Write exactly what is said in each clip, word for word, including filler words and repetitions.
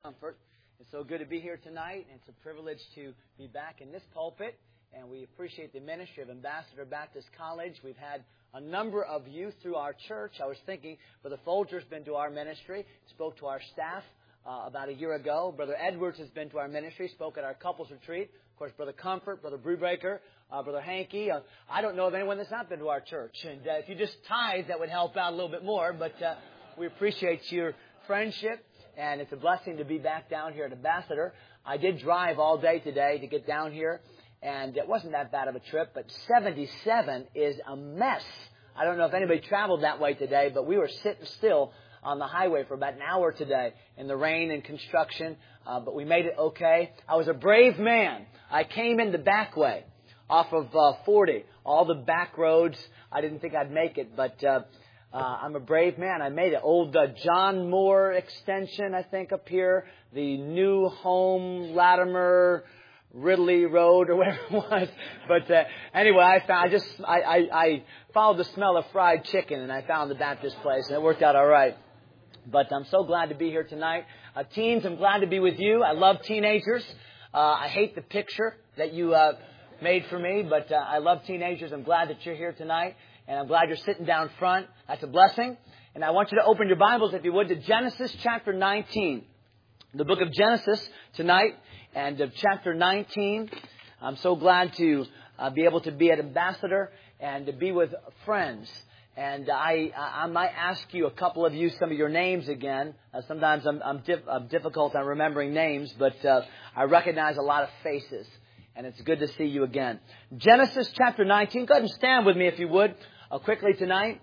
Comfort. It's so good to be here tonight, and it's a privilege to be back in this pulpit, and we appreciate the ministry of Ambassador Baptist College. We've had a number of youth through our church. I was thinking, Brother Folger's been to our ministry, spoke to our staff uh, about a year ago. Brother Edwards has been to our ministry, spoke at our couples retreat. Of course, Brother Comfort, Brother Brewbreaker, uh, Brother Hankey. Uh, I don't know of anyone that's not been to our church. And uh, if you just tithe, that would help out a little bit more, but uh, we appreciate your friendship. And it's a blessing to be back down here at Ambassador. I did drive all day today to get down here, and it wasn't that bad of a trip, but seventy-seven is a mess. I don't know if anybody traveled that way today, but we were sitting still on the highway for about an hour today in the rain and construction, uh, but we made it okay. I was a brave man. I came in the back way off of uh, forty, all the back roads. I didn't think I'd make it, but... Uh, Uh, I'm a brave man. I made it. Old uh, John Moore extension, I think, up here. The New Home Latimer Ridley Road or whatever it was. But uh, anyway, I found I just I, I, I followed the smell of fried chicken, and I found the Baptist place, and it worked out all right. But I'm so glad to be here tonight. Uh, teens, I'm glad to be with you. I love teenagers. Uh, I hate the picture that you uh, made for me, but uh, I love teenagers. I'm glad that you're here tonight. And I'm glad you're sitting down front. That's a blessing. And I want you to open your Bibles, if you would, to Genesis chapter nineteen. The book of Genesis tonight, and of chapter nineteen. I'm so glad to uh, be able to be at Ambassador and to be with friends. And I I might ask you, a couple of you, some of your names again. Uh, sometimes I'm, I'm, diff- I'm difficult on remembering names, but uh, I recognize a lot of faces. And it's good to see you again. Genesis chapter nineteen. Go ahead and stand with me, if you would. Uh, quickly tonight,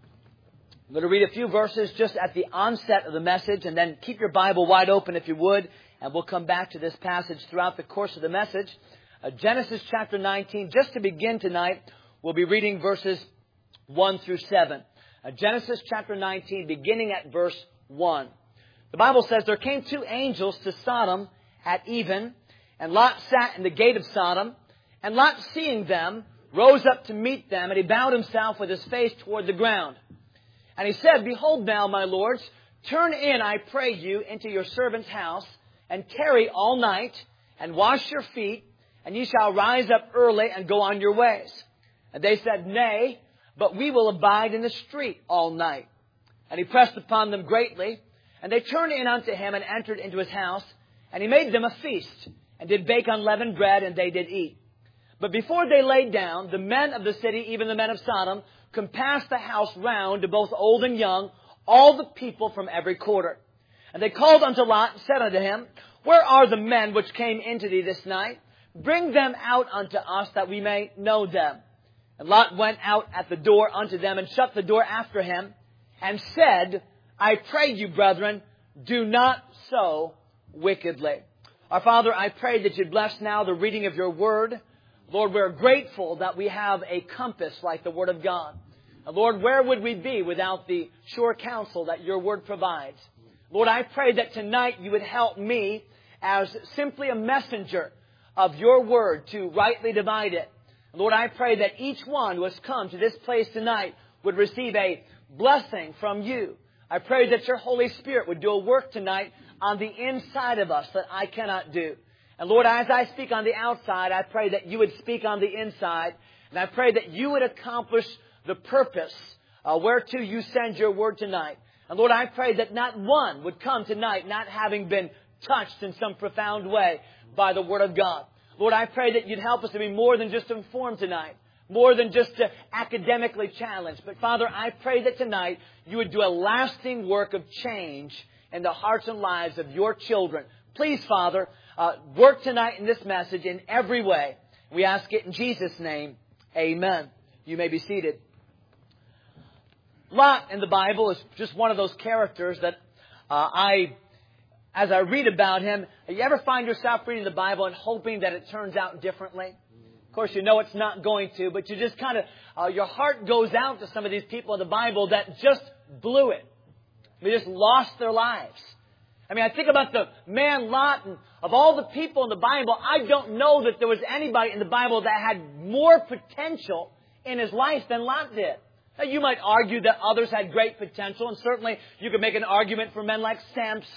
I'm going to read a few verses just at the onset of the message, and then keep your Bible wide open if you would, and we'll come back to this passage throughout the course of the message. Uh, Genesis chapter nineteen, just to begin tonight, we'll be reading verses one through seven. Uh, Genesis chapter nineteen, beginning at verse one. The Bible says, "There came two angels to Sodom at even, and Lot sat in the gate of Sodom, and Lot, seeing them, rose up to meet them, and he bowed himself with his face toward the ground. And he said, Behold now, my lords, turn in, I pray you, into your servant's house, and tarry all night, and wash your feet, and ye shall rise up early and go on your ways. And they said, Nay, but we will abide in the street all night. And he pressed upon them greatly, and they turned in unto him, and entered into his house, and he made them a feast, and did bake unleavened bread, and they did eat. But before they laid down, the men of the city, even the men of Sodom, compassed the house round to both old and young, all the people from every quarter. And they called unto Lot, and said unto him, Where are the men which came into thee this night? Bring them out unto us, that we may know them. And Lot went out at the door unto them, and shut the door after him, and said, I pray you, brethren, do not so wickedly." Our Father, I pray that you'd bless now the reading of your word. Lord, we're grateful that we have a compass like the Word of God. And Lord, where would we be without the sure counsel that your Word provides? Lord, I pray that tonight you would help me as simply a messenger of your Word to rightly divide it. Lord, I pray that each one who has come to this place tonight would receive a blessing from you. I pray that your Holy Spirit would do a work tonight on the inside of us that I cannot do. And Lord, as I speak on the outside, I pray that you would speak on the inside. And I pray that you would accomplish the purpose uh, whereto you send your word tonight. And Lord, I pray that not one would come tonight not having been touched in some profound way by the Word of God. Lord, I pray that you'd help us to be more than just informed tonight, more than just uh, academically challenged. But Father, I pray that tonight you would do a lasting work of change in the hearts and lives of your children. Please, Father, Uh, work tonight in this message in every way. We ask it in Jesus' name. Amen. You may be seated. Lot in the Bible is just one of those characters that uh, I, as I read about him, you ever find yourself reading the Bible and hoping that it turns out differently? Of course, you know it's not going to, but you just kind of, uh, your heart goes out to some of these people in the Bible that just blew it. They just lost their lives. I mean, I think about the man Lot, and of all the people in the Bible, I don't know that there was anybody in the Bible that had more potential in his life than Lot did. Now, you might argue that others had great potential, and certainly you could make an argument for men like Samson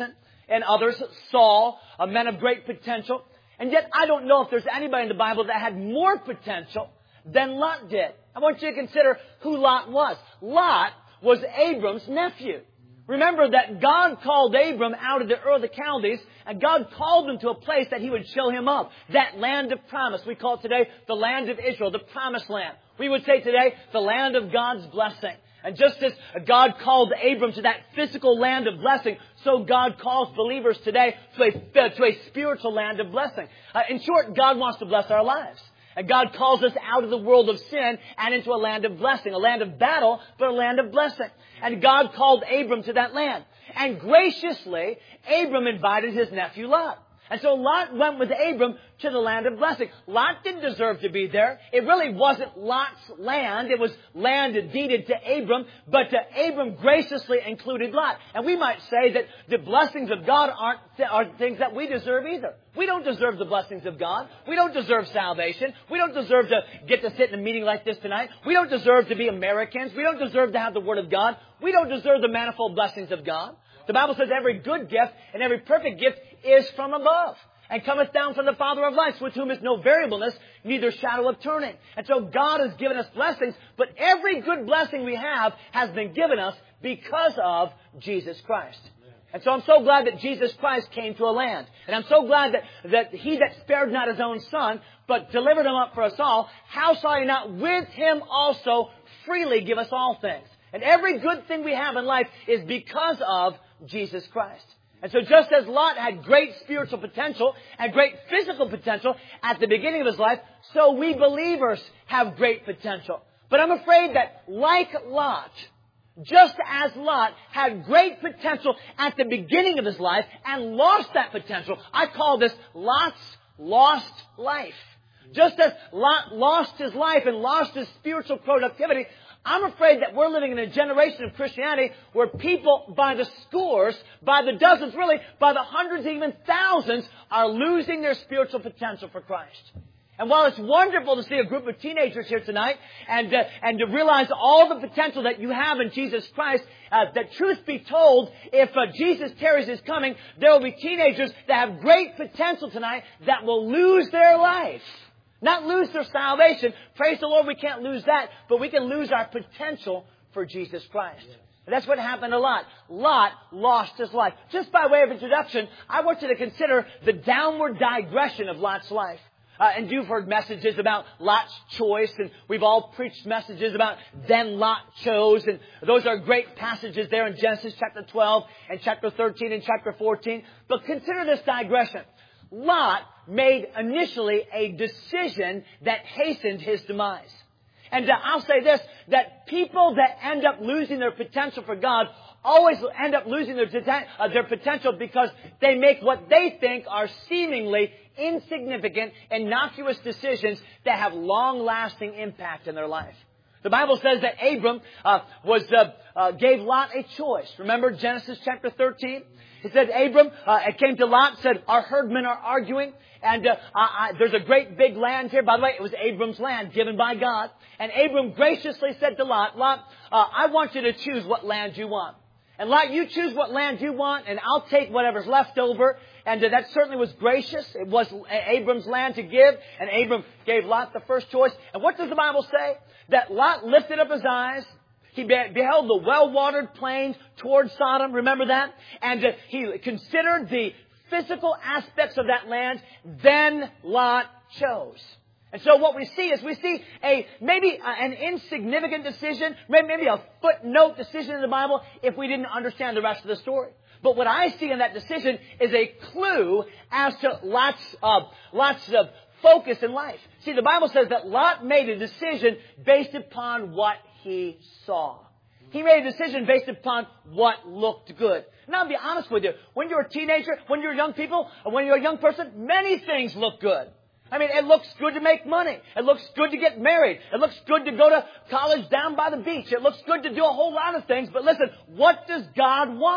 and others saw, uh, men of great potential. And yet I don't know if there's anybody in the Bible that had more potential than Lot did. I want you to consider who Lot was. Lot was Abram's nephew. Remember that God called Abram out of the Ur of the Chaldees, and God called him to a place that He would show him up. That land of promise. We call it today the land of Israel, the promised land. We would say today the land of God's blessing. And just as God called Abram to that physical land of blessing, so God calls believers today to a, to a spiritual land of blessing. Uh, in short, God wants to bless our lives. And God calls us out of the world of sin and into a land of blessing, a land of battle, but a land of blessing. And God called Abram to that land. And graciously, Abram invited his nephew Lot. And so Lot went with Abram to the land of blessing. Lot didn't deserve to be there. It really wasn't Lot's land. It was land deeded to Abram. But uh, Abram graciously included Lot. And we might say that the blessings of God aren't th- are things that we deserve either. We don't deserve the blessings of God. We don't deserve salvation. We don't deserve to get to sit in a meeting like this tonight. We don't deserve to be Americans. We don't deserve to have the Word of God. We don't deserve the manifold blessings of God. The Bible says every good gift and every perfect gift is from above, and cometh down from the Father of lights, with whom is no variableness, neither shadow of turning. And so God has given us blessings, but every good blessing we have has been given us because of Jesus Christ. And so I'm so glad that Jesus Christ came to a land. And I'm so glad that, that He that spared not His own Son, but delivered Him up for us all, how shall He not with Him also freely give us all things? And every good thing we have in life is because of Jesus Christ. And so just as Lot had great spiritual potential and great physical potential at the beginning of his life, so we believers have great potential. But I'm afraid that like Lot, just as Lot had great potential at the beginning of his life and lost that potential, I call this Lot's lost life. Just as Lot lost his life and lost his spiritual productivity, I'm afraid that we're living in a generation of Christianity where people by the scores, by the dozens, really by the hundreds, even thousands, are losing their spiritual potential for Christ. And while it's wonderful to see a group of teenagers here tonight and uh, and to realize all the potential that you have in Jesus Christ, uh, that truth be told, if uh, Jesus tarries His coming, there will be teenagers that have great potential tonight that will lose their life. Not lose their salvation. Praise the Lord, we can't lose that. But we can lose our potential for Jesus Christ. Yes. And that's what happened to Lot. Lot lost his life. Just by way of introduction, I want you to consider the downward digression of Lot's life. Uh, and you've heard messages about Lot's choice, and we've all preached messages about then Lot chose, and those are great passages there in Genesis chapter twelve and chapter thirteen and chapter fourteen. But consider this digression. Lot made initially a decision that hastened his demise. And uh, I'll say this, that people that end up losing their potential for God always end up losing their, uh, their potential because they make what they think are seemingly insignificant, innocuous decisions that have long-lasting impact in their life. The Bible says that Abram uh, was uh, uh, gave Lot a choice. Remember Genesis chapter thirteen? It said Abram, uh, it came to Lot, said, our herdmen are arguing, and uh, I, I, there's a great big land here. By the way, it was Abram's land given by God. And Abram graciously said to Lot, Lot, uh, I want you to choose what land you want. And Lot, you choose what land you want, and I'll take whatever's left over. And uh, that certainly was gracious. It was Abram's land to give, and Abram gave Lot the first choice. And what does the Bible say? That Lot lifted up his eyes. He beheld the well-watered plains towards Sodom. Remember that? And uh, he considered the physical aspects of that land. Then Lot chose. And so what we see is we see a maybe an insignificant decision, maybe a footnote decision in the Bible if we didn't understand the rest of the story. But what I see in that decision is a clue as to Lot's, uh, Lot's uh, focus in life. See, the Bible says that Lot made a decision based upon what he saw. He made a decision based upon what looked good. Now, I'll be honest with you. When you're a teenager, when you're young people, or when you're a young person, many things look good. I mean, it looks good to make money. It looks good to get married. It looks good to go to college down by the beach. It looks good to do a whole lot of things. But listen, what does God want?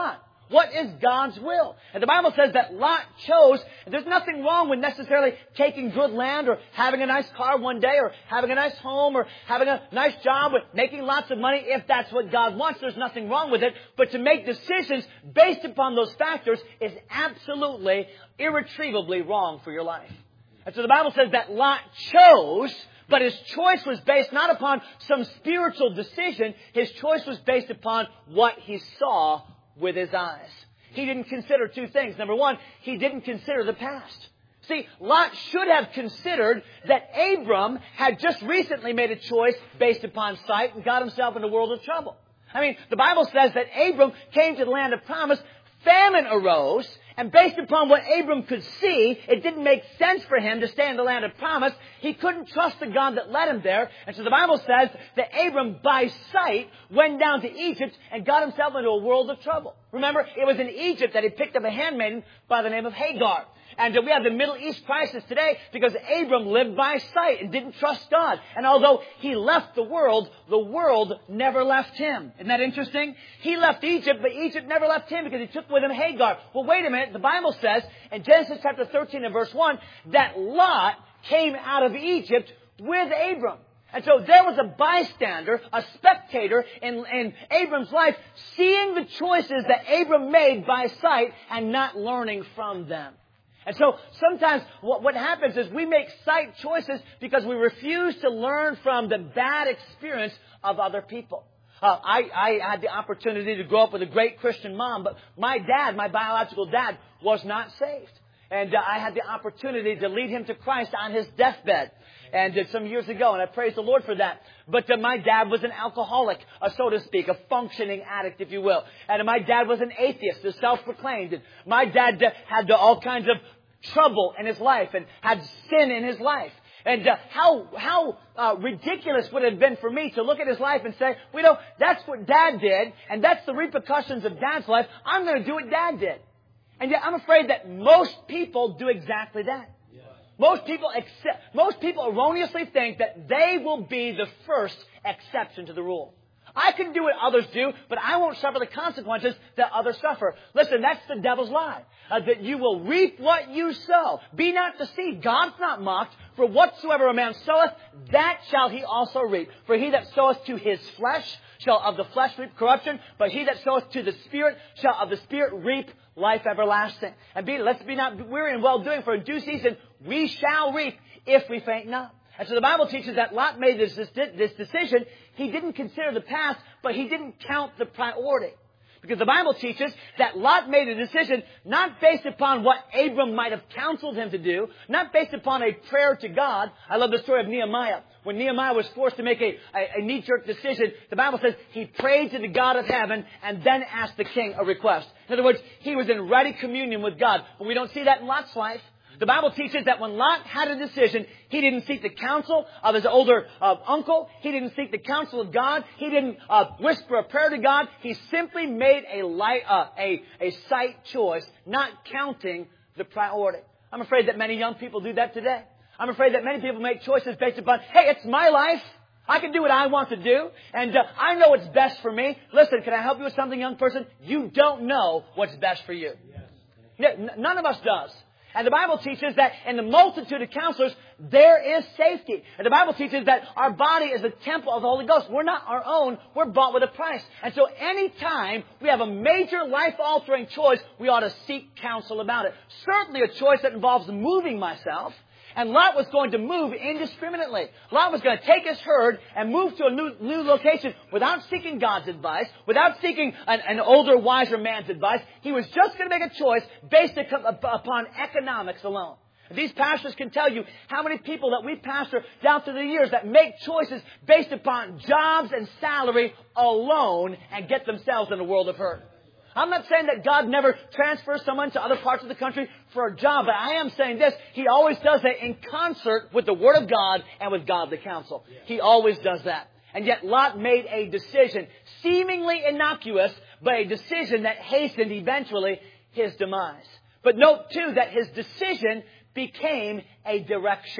What is God's will? And the Bible says that Lot chose, and there's nothing wrong with necessarily taking good land or having a nice car one day or having a nice home or having a nice job or making lots of money if that's what God wants. There's nothing wrong with it. But to make decisions based upon those factors is absolutely, irretrievably wrong for your life. And so the Bible says that Lot chose, but his choice was based not upon some spiritual decision. His choice was based upon what he saw with his eyes. He didn't consider two things. Number one, he didn't consider the past. See, Lot should have considered that Abram had just recently made a choice based upon sight and got himself in a world of trouble. I mean, the Bible says that Abram came to the land of promise. Famine arose, and based upon what Abram could see, it didn't make sense for him to stay in the land of promise. He couldn't trust the God that led him there. And so the Bible says that Abram, by sight, went down to Egypt and got himself into a world of trouble. Remember, it was in Egypt that he picked up a handmaiden by the name of Hagar. And we have the Middle East crisis today because Abram lived by sight and didn't trust God. And although he left the world, the world never left him. Isn't that interesting? He left Egypt, but Egypt never left him because he took with him Hagar. Well, wait a minute. The Bible says in Genesis chapter thirteen and verse one that Lot came out of Egypt with Abram. And so there was a bystander, a spectator in, in Abram's life, seeing the choices that Abram made by sight and not learning from them. And so sometimes what, what happens is we make sight choices because we refuse to learn from the bad experience of other people. Uh, I, I had the opportunity to grow up with a great Christian mom, but my dad, my biological dad, was not saved. And uh, I had the opportunity to lead him to Christ on his deathbed. And uh, some years ago, and I praise the Lord for that. But uh, my dad was an alcoholic, uh, so to speak, a functioning addict, if you will. And uh, my dad was an atheist, a self-proclaimed. And my dad uh, had uh, all kinds of trouble in his life and had sin in his life. And uh, how how uh, ridiculous would it have been for me to look at his life and say, well, you know, that's what Dad did, and that's the repercussions of Dad's life. I'm going to do what Dad did. And yet I'm afraid that most people do exactly that. Yes. Most people accept, most people erroneously think that they will be the first exception to the rule. I can do what others do, but I won't suffer the consequences that others suffer. Listen, that's the devil's lie. Uh, that you will reap what you sow. Be not deceived. God's not mocked. For whatsoever a man soweth, that shall he also reap. For he that soweth to his flesh shall of the flesh reap corruption, but he that soweth to the Spirit shall of the Spirit reap life everlasting. And be, let's be not weary in well-doing, for in due season we shall reap if we faint not. And so the Bible teaches that Lot made this, this, this decision. He didn't consider the past, but he didn't count the priority. Because the Bible teaches that Lot made a decision not based upon what Abram might have counseled him to do, not based upon a prayer to God. I love the story of Nehemiah. When Nehemiah was forced to make a, a, a knee-jerk decision, the Bible says he prayed to the God of heaven and then asked the king a request. In other words, he was in ready communion with God. But we don't see that in Lot's life. The Bible teaches that when Lot had a decision, he didn't seek the counsel of his older uh, uncle. He didn't seek the counsel of God. He didn't uh, whisper a prayer to God. He simply made a, light, uh, a, a sight choice, not counting the priority. I'm afraid that many young people do that today. I'm afraid that many people make choices based upon, hey, it's my life. I can do what I want to do, and uh, I know what's best for me. Listen, can I help you with something, young person? You don't know what's best for you. Yes. N- none of us does. And the Bible teaches that in the multitude of counselors, there is safety. And the Bible teaches that our body is a temple of the Holy Ghost. We're not our own. We're bought with a price. And so any time we have a major life-altering choice, we ought to seek counsel about it. Certainly a choice that involves moving myself. And Lot was going to move indiscriminately. Lot was going to take his herd and move to a new, new location without seeking God's advice, without seeking an, an older, wiser man's advice. He was just going to make a choice based upon economics alone. These pastors can tell you how many people that we pastor down through the years that make choices based upon jobs and salary alone and get themselves in a world of hurt. I'm not saying that God never transfers someone to other parts of the country for a job, but I am saying this. He always does that in concert with the Word of God and with godly counsel. He always does that. And yet Lot made a decision, seemingly innocuous, but a decision that hastened eventually his demise. But note, too, that his decision became a direction.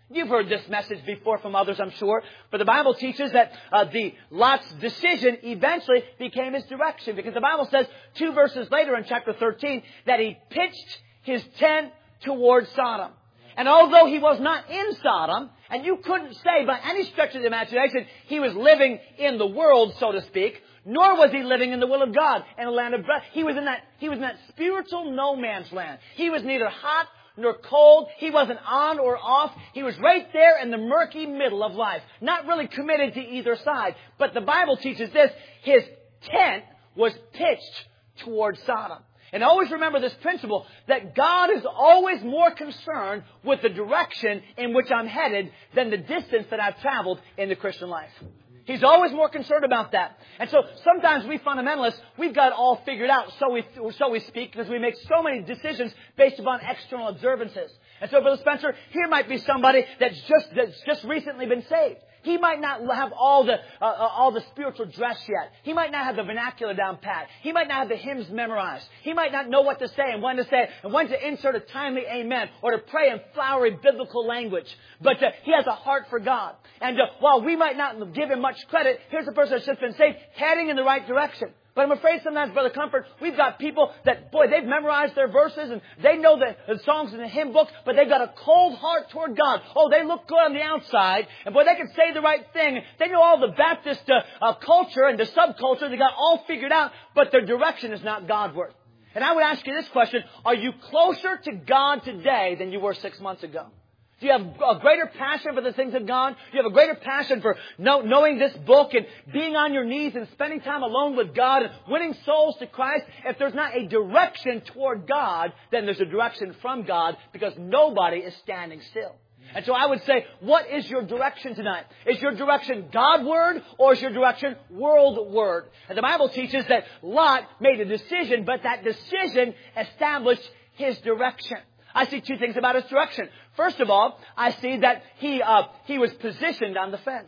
You've heard this message before from others, I'm sure. But the Bible teaches that uh, the Lot's decision eventually became his direction. Because the Bible says two verses later in chapter thirteen that he pitched his tent towards Sodom. And although he was not in Sodom, and you couldn't say by any stretch of the imagination he was living in the world, so to speak, nor was he living in the will of God in a land of breath. He was in that, he was in that spiritual no man's land. He was neither hot nor cold. He wasn't on or off. He was right there in the murky middle of life. Not really committed to either side. But the Bible teaches this. His tent was pitched towards Sodom. And always remember this principle, that God is always more concerned with the direction in which I'm headed than the distance that I've traveled in the Christian life. He's always more concerned about that. And so sometimes we fundamentalists, we've got it all figured out, so we, so we speak, because we make so many decisions based upon external observances. And so, Brother Spencer, here might be somebody that's just, that's just recently been saved. He might not have all the, uh, all the spiritual dress yet. He might not have the vernacular down pat. He might not have the hymns memorized. He might not know what to say and when to say it and when to insert a timely amen or to pray in flowery biblical language. But uh, he has a heart for God. And uh, while we might not give him much credit, here's a person that's just been saved, heading in the right direction. But I'm afraid sometimes, Brother Comfort, we've got people that, boy, they've memorized their verses and they know the, the songs in the hymn book, but they've got a cold heart toward God. Oh, they look good on the outside, and boy, they can say the right thing. They know all the Baptist uh, uh, culture and the subculture. They got all figured out, but their direction is not Godward. And I would ask you this question: are you closer to God today than you were six months ago? Do you have a greater passion for the things of God? Do you have a greater passion for know, knowing this book and being on your knees and spending time alone with God and winning souls to Christ? If there's not a direction toward God, then there's a direction from God, because nobody is standing still. And so I would say, what is your direction tonight? Is your direction Godward, or is your direction worldward? And the Bible teaches that Lot made a decision, but that decision established his direction. I see two things about his direction. First of all, I see that he uh, he was positioned on the fence.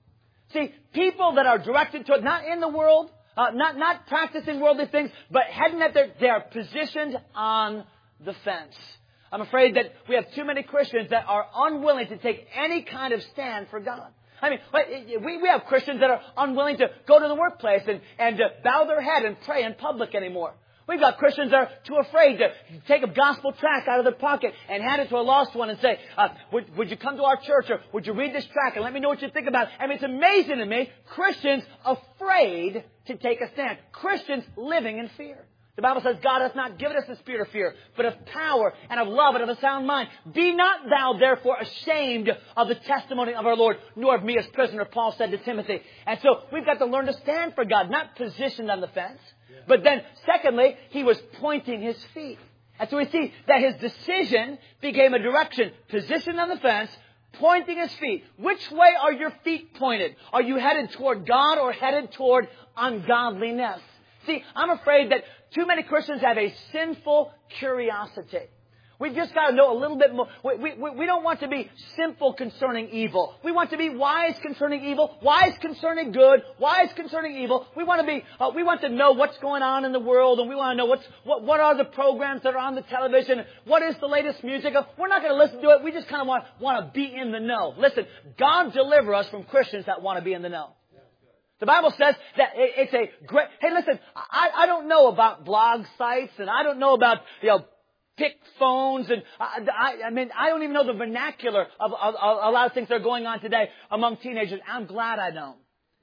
See, people that are directed toward, not in the world, uh, not not practicing worldly things, but heading at their, they are positioned on the fence. I'm afraid that we have too many Christians that are unwilling to take any kind of stand for God. I mean, we, we have Christians that are unwilling to go to the workplace and, and uh, bow their head and pray in public anymore. We've got Christians that are too afraid to take a gospel tract out of their pocket and hand it to a lost one and say, uh, would, would you come to our church, or would you read this tract and let me know what you think about it? I mean, it's amazing to me. Christians afraid to take a stand. Christians living in fear. The Bible says God hath not given us the spirit of fear, but of power and of love and of a sound mind. Be not thou therefore ashamed of the testimony of our Lord, nor of me as prisoner, Paul said to Timothy. And so we've got to learn to stand for God, not positioned on the fence. But then, secondly, he was pointing his feet. And so we see that his decision became a direction. Positioned on the fence, pointing his feet. Which way are your feet pointed? Are you headed toward God or headed toward ungodliness? See, I'm afraid that too many Christians have a sinful curiosity. We've just got to know a little bit more. We, we, we don't want to be simple concerning evil. We want to be wise concerning evil, wise concerning good, wise concerning evil. We want to be. Uh, we want to know what's going on in the world, and we want to know what's what, what are the programs that are on the television. What is the latest music? We're not going to listen to it. We just kind of want want to be in the know. Listen, God deliver us from Christians that want to be in the know. The Bible says that it's a great. Hey, listen, I, I don't know about blog sites, and I don't know about you know. pick phones, and I, I, I mean, I don't even know the vernacular of, of, of a lot of things that are going on today among teenagers. I'm glad I don't.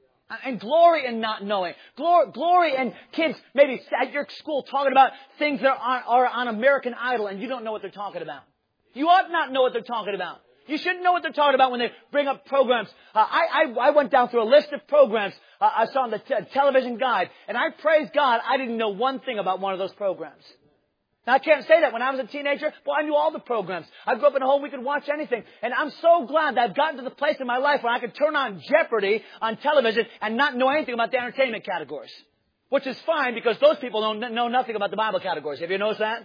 And glory in not knowing. Glory, glory in kids maybe at your school talking about things that are, are on American Idol, and you don't know what they're talking about. You ought not know what they're talking about. You shouldn't know what they're talking about when they bring up programs. Uh, I, I, I went down through a list of programs uh, I saw on the t- television guide, and I praise God I didn't know one thing about one of those programs. Now, I can't say that. When I was a teenager, well, I knew all the programs. I grew up in a home we could watch anything. And I'm so glad that I've gotten to the place in my life where I could turn on Jeopardy on television and not know anything about the entertainment categories. Which is fine, because those people don't know nothing about the Bible categories. Have you noticed that?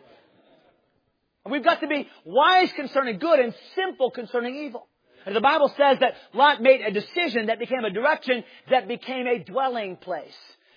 And we've got to be wise concerning good and simple concerning evil. And the Bible says that Lot made a decision that became a direction that became a dwelling place.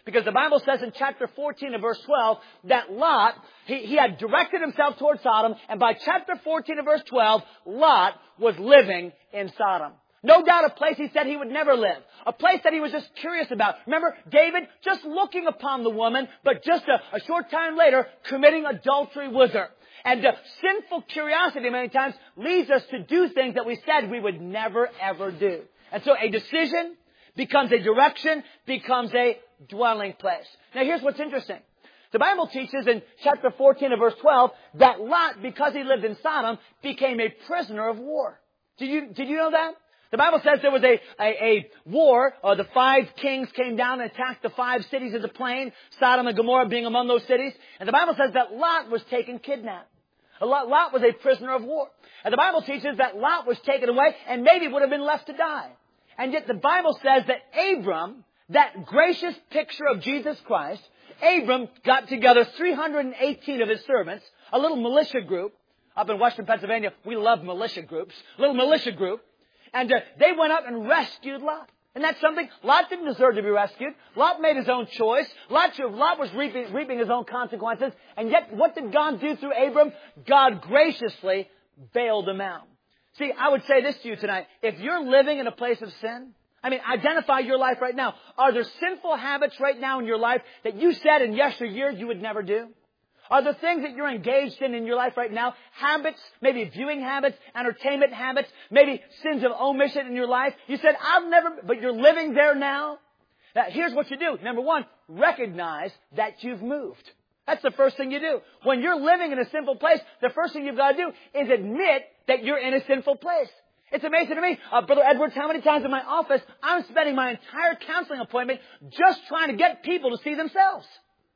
Because the Bible says in chapter fourteen and verse twelve that Lot, he, he had directed himself towards Sodom, and by chapter fourteen and verse twelve, Lot was living in Sodom. No doubt a place he said he would never live. A place that he was just curious about. Remember, David just looking upon the woman, but just a, a short time later, committing adultery with her. And uh, sinful curiosity many times leads us to do things that we said we would never, ever do. And so a decision becomes a direction, becomes a dwelling place. Now here's what's interesting. The Bible teaches in chapter fourteen and verse twelve that Lot, because he lived in Sodom, became a prisoner of war. Did you, did you know that? The Bible says there was a, a, a war, uh, the five kings came down and attacked the five cities of the plain, Sodom and Gomorrah being among those cities. And the Bible says that Lot was taken kidnapped. Lot, Lot was a prisoner of war. And the Bible teaches that Lot was taken away and maybe would have been left to die. And yet the Bible says that Abram, that gracious picture of Jesus Christ, Abram got together three hundred eighteen of his servants, a little militia group. Up in Western Pennsylvania, we love militia groups. A little militia group. And uh, they went up and rescued Lot. And that's something, Lot didn't deserve to be rescued. Lot made his own choice. Lot, Lot was reaping, reaping his own consequences. And yet, what did God do through Abram? God graciously bailed him out. See, I would say this to you tonight. If you're living in a place of sin, I mean, identify your life right now. Are there sinful habits right now in your life that you said in yesteryear you would never do? Are there things that you're engaged in in your life right now? Habits, maybe viewing habits, entertainment habits, maybe sins of omission in your life. You said, I've never, but you're living there now. Now, here's what you do. Number one, recognize that you've moved. That's the first thing you do. When you're living in a sinful place, the first thing you've got to do is admit that you're in a sinful place. It's amazing to me, uh, Brother Edwards, how many times in my office I'm spending my entire counseling appointment just trying to get people to see themselves.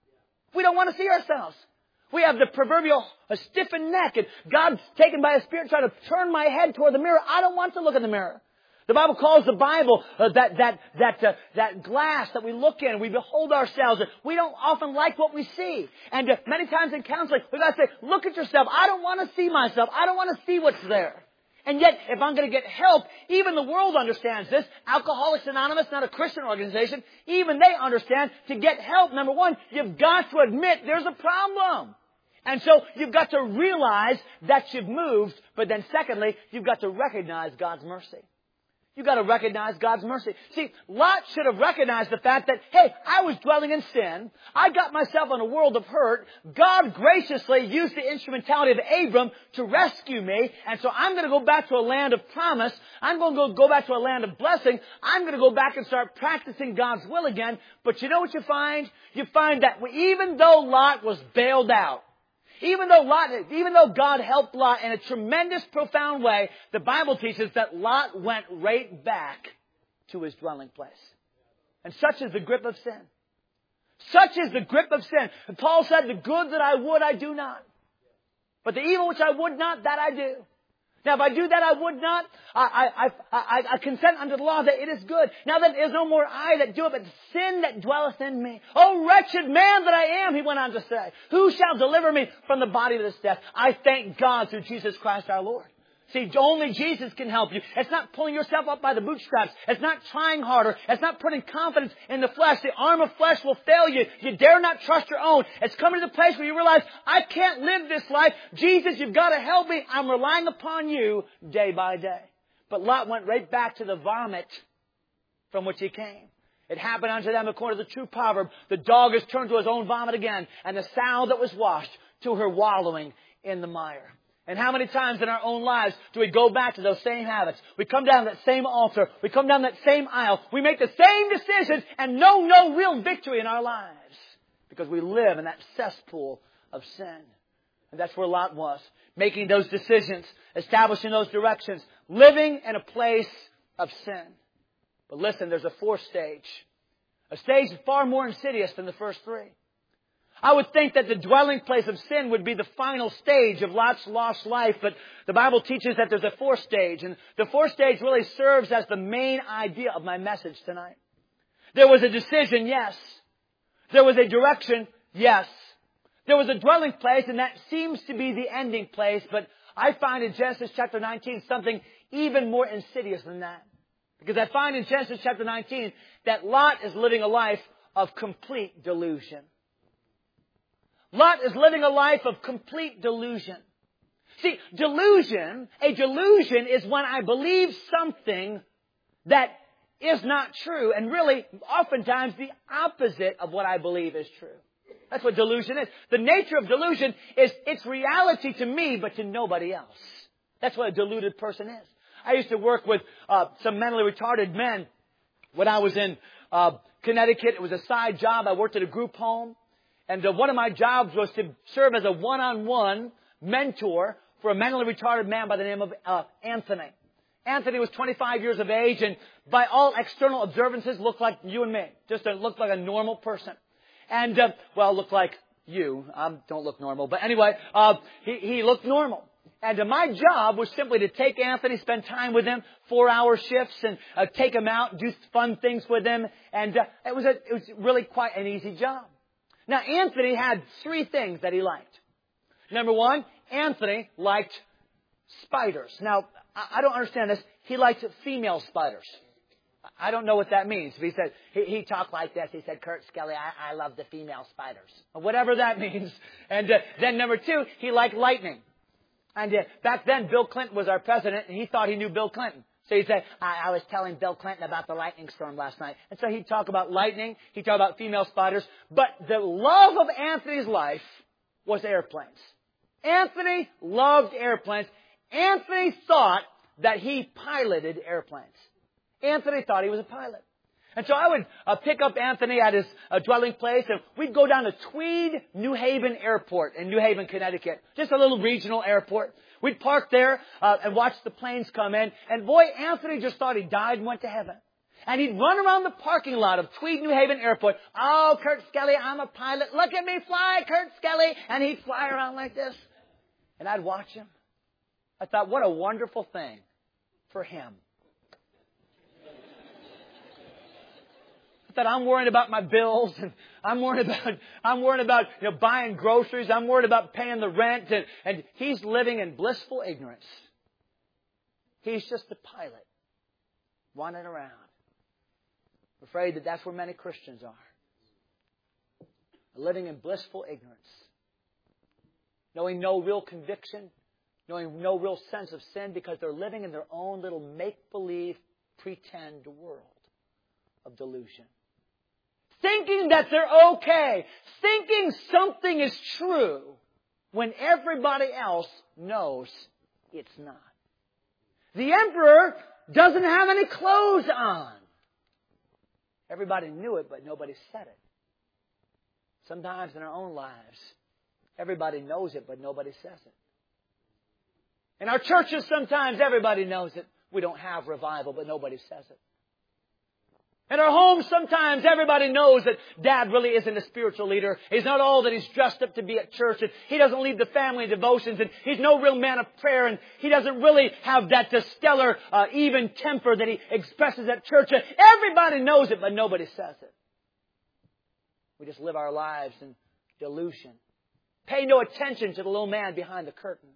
We don't want to see ourselves. We have the proverbial a stiffened neck, and God's taken by His Spirit trying to turn my head toward the mirror. I don't want to look in the mirror. The Bible calls the Bible uh, that that that uh, that glass that we look in, we behold ourselves. We don't often like what we see, and uh, many times in counseling, we got to say, "Look at yourself. I don't want to see myself. I don't want to see what's there." And yet, if I'm going to get help, even the world understands this. Alcoholics Anonymous, not a Christian organization, even they understand to get help. Number one, you've got to admit there's a problem. And so you've got to realize that you've moved. But then secondly, you've got to recognize God's mercy. You've got to recognize God's mercy. See, Lot should have recognized the fact that, hey, I was dwelling in sin. I got myself in a world of hurt. God graciously used the instrumentality of Abram to rescue me. And so I'm going to go back to a land of promise. I'm going to go back to a land of blessing. I'm going to go back and start practicing God's will again. But you know what you find? You find that even though Lot was bailed out, Even though Lot, even though God helped Lot in a tremendous, profound way, the Bible teaches that Lot went right back to his dwelling place. And such is the grip of sin. Such is the grip of sin. And Paul said, the good that I would, I do not. But the evil which I would not, that I do. Now, if I do that, I would not. I, I, I, I consent unto the law that it is good. Now that there is no more I that do it, but sin that dwelleth in me. Oh, wretched man that I am, he went on to say. Who shall deliver me from the body of this death? I thank God through Jesus Christ our Lord. See, only Jesus can help you. It's not pulling yourself up by the bootstraps. It's not trying harder. It's not putting confidence in the flesh. The arm of flesh will fail you. You dare not trust your own. It's coming to the place where you realize, I can't live this life. Jesus, you've got to help me. I'm relying upon you day by day. But Lot went right back to the vomit from which he came. It happened unto them according to the true proverb. The dog is turned to his own vomit again, and the sow that was washed to her wallowing in the mire. And how many times in our own lives do we go back to those same habits? We come down that same altar. We come down that same aisle. We make the same decisions and know no real victory in our lives. Because we live in that cesspool of sin. And that's where Lot was. Making those decisions. Establishing those directions. Living in a place of sin. But listen, there's a fourth stage. A stage far more insidious than the first three. I would think that the dwelling place of sin would be the final stage of Lot's lost life, but the Bible teaches that there's a fourth stage, and the fourth stage really serves as the main idea of my message tonight. There was a decision, yes. There was a direction, yes. There was a dwelling place, and that seems to be the ending place, but I find in Genesis chapter nineteen something even more insidious than that. Because I find in Genesis chapter nineteen that Lot is living a life of complete delusion. Lot is living a life of complete delusion. See, delusion, a delusion is when I believe something that is not true, and really, oftentimes, the opposite of what I believe is true. That's what delusion is. The nature of delusion is it's reality to me, but to nobody else. That's what a deluded person is. I used to work with uh, some mentally retarded men when I was in uh, Connecticut. It was a side job. I worked at a group home. And uh, one of my jobs was to serve as a one-on-one mentor for a mentally retarded man by the name of uh, Anthony. Anthony was twenty-five years of age and by all external observances looked like you and me. Just a, looked like a normal person. And, uh, well, looked like you. I don't look normal. But anyway, uh, he, he looked normal. And uh, my job was simply to take Anthony, spend time with him, four-hour shifts, and uh, take him out, do fun things with him. And uh, it was a, it was really quite an easy job. Now, Anthony had three things that he liked. Number one, Anthony liked spiders. Now, I don't understand this. He liked female spiders. I don't know what that means. He said, he, he talked like this. He said, Kurt Skelly, I, I love the female spiders. Whatever that means. And uh, then number two, he liked lightning. And uh, back then, Bill Clinton was our president, and he thought he knew Bill Clinton. So he said, I, I was telling Bill Clinton about the lightning storm last night. And so he'd talk about lightning. He'd talk about female spiders. But the love of Anthony's life was airplanes. Anthony loved airplanes. Anthony thought that he piloted airplanes. Anthony thought he was a pilot. And so I would uh, pick up Anthony at his uh, dwelling place, and we'd go down to Tweed New Haven Airport in New Haven, Connecticut. Just a little regional airport. We'd park there uh, and watch the planes come in. And boy, Anthony just thought he died and went to heaven. And he'd run around the parking lot of Tweed New Haven Airport. Oh, Kurt Skelly, I'm a pilot. Look at me fly, Kurt Skelly. And he'd fly around like this. And I'd watch him. I thought, what a wonderful thing for him. I thought, I'm worrying about my bills, and I'm worried about I'm worried about you know buying groceries. I'm worried about paying the rent, and, and he's living in blissful ignorance. He's just a pilot, running around. I'm afraid that that's where many Christians are, living in blissful ignorance, knowing no real conviction, knowing no real sense of sin, because they're living in their own little make-believe, pretend world of delusion. Thinking that they're okay. Thinking something is true when everybody else knows it's not. The emperor doesn't have any clothes on. Everybody knew it, but nobody said it. Sometimes in our own lives, everybody knows it, but nobody says it. In our churches, sometimes everybody knows it. We don't have revival, but nobody says it. In our homes, sometimes everybody knows that Dad really isn't a spiritual leader. He's not all that he's dressed up to be at church. And he doesn't lead the family devotions. And he's no real man of prayer. And he doesn't really have that stellar, uh, even temper that he expresses at church. And everybody knows it, but nobody says it. We just live our lives in delusion. Pay no attention to the little man behind the curtain.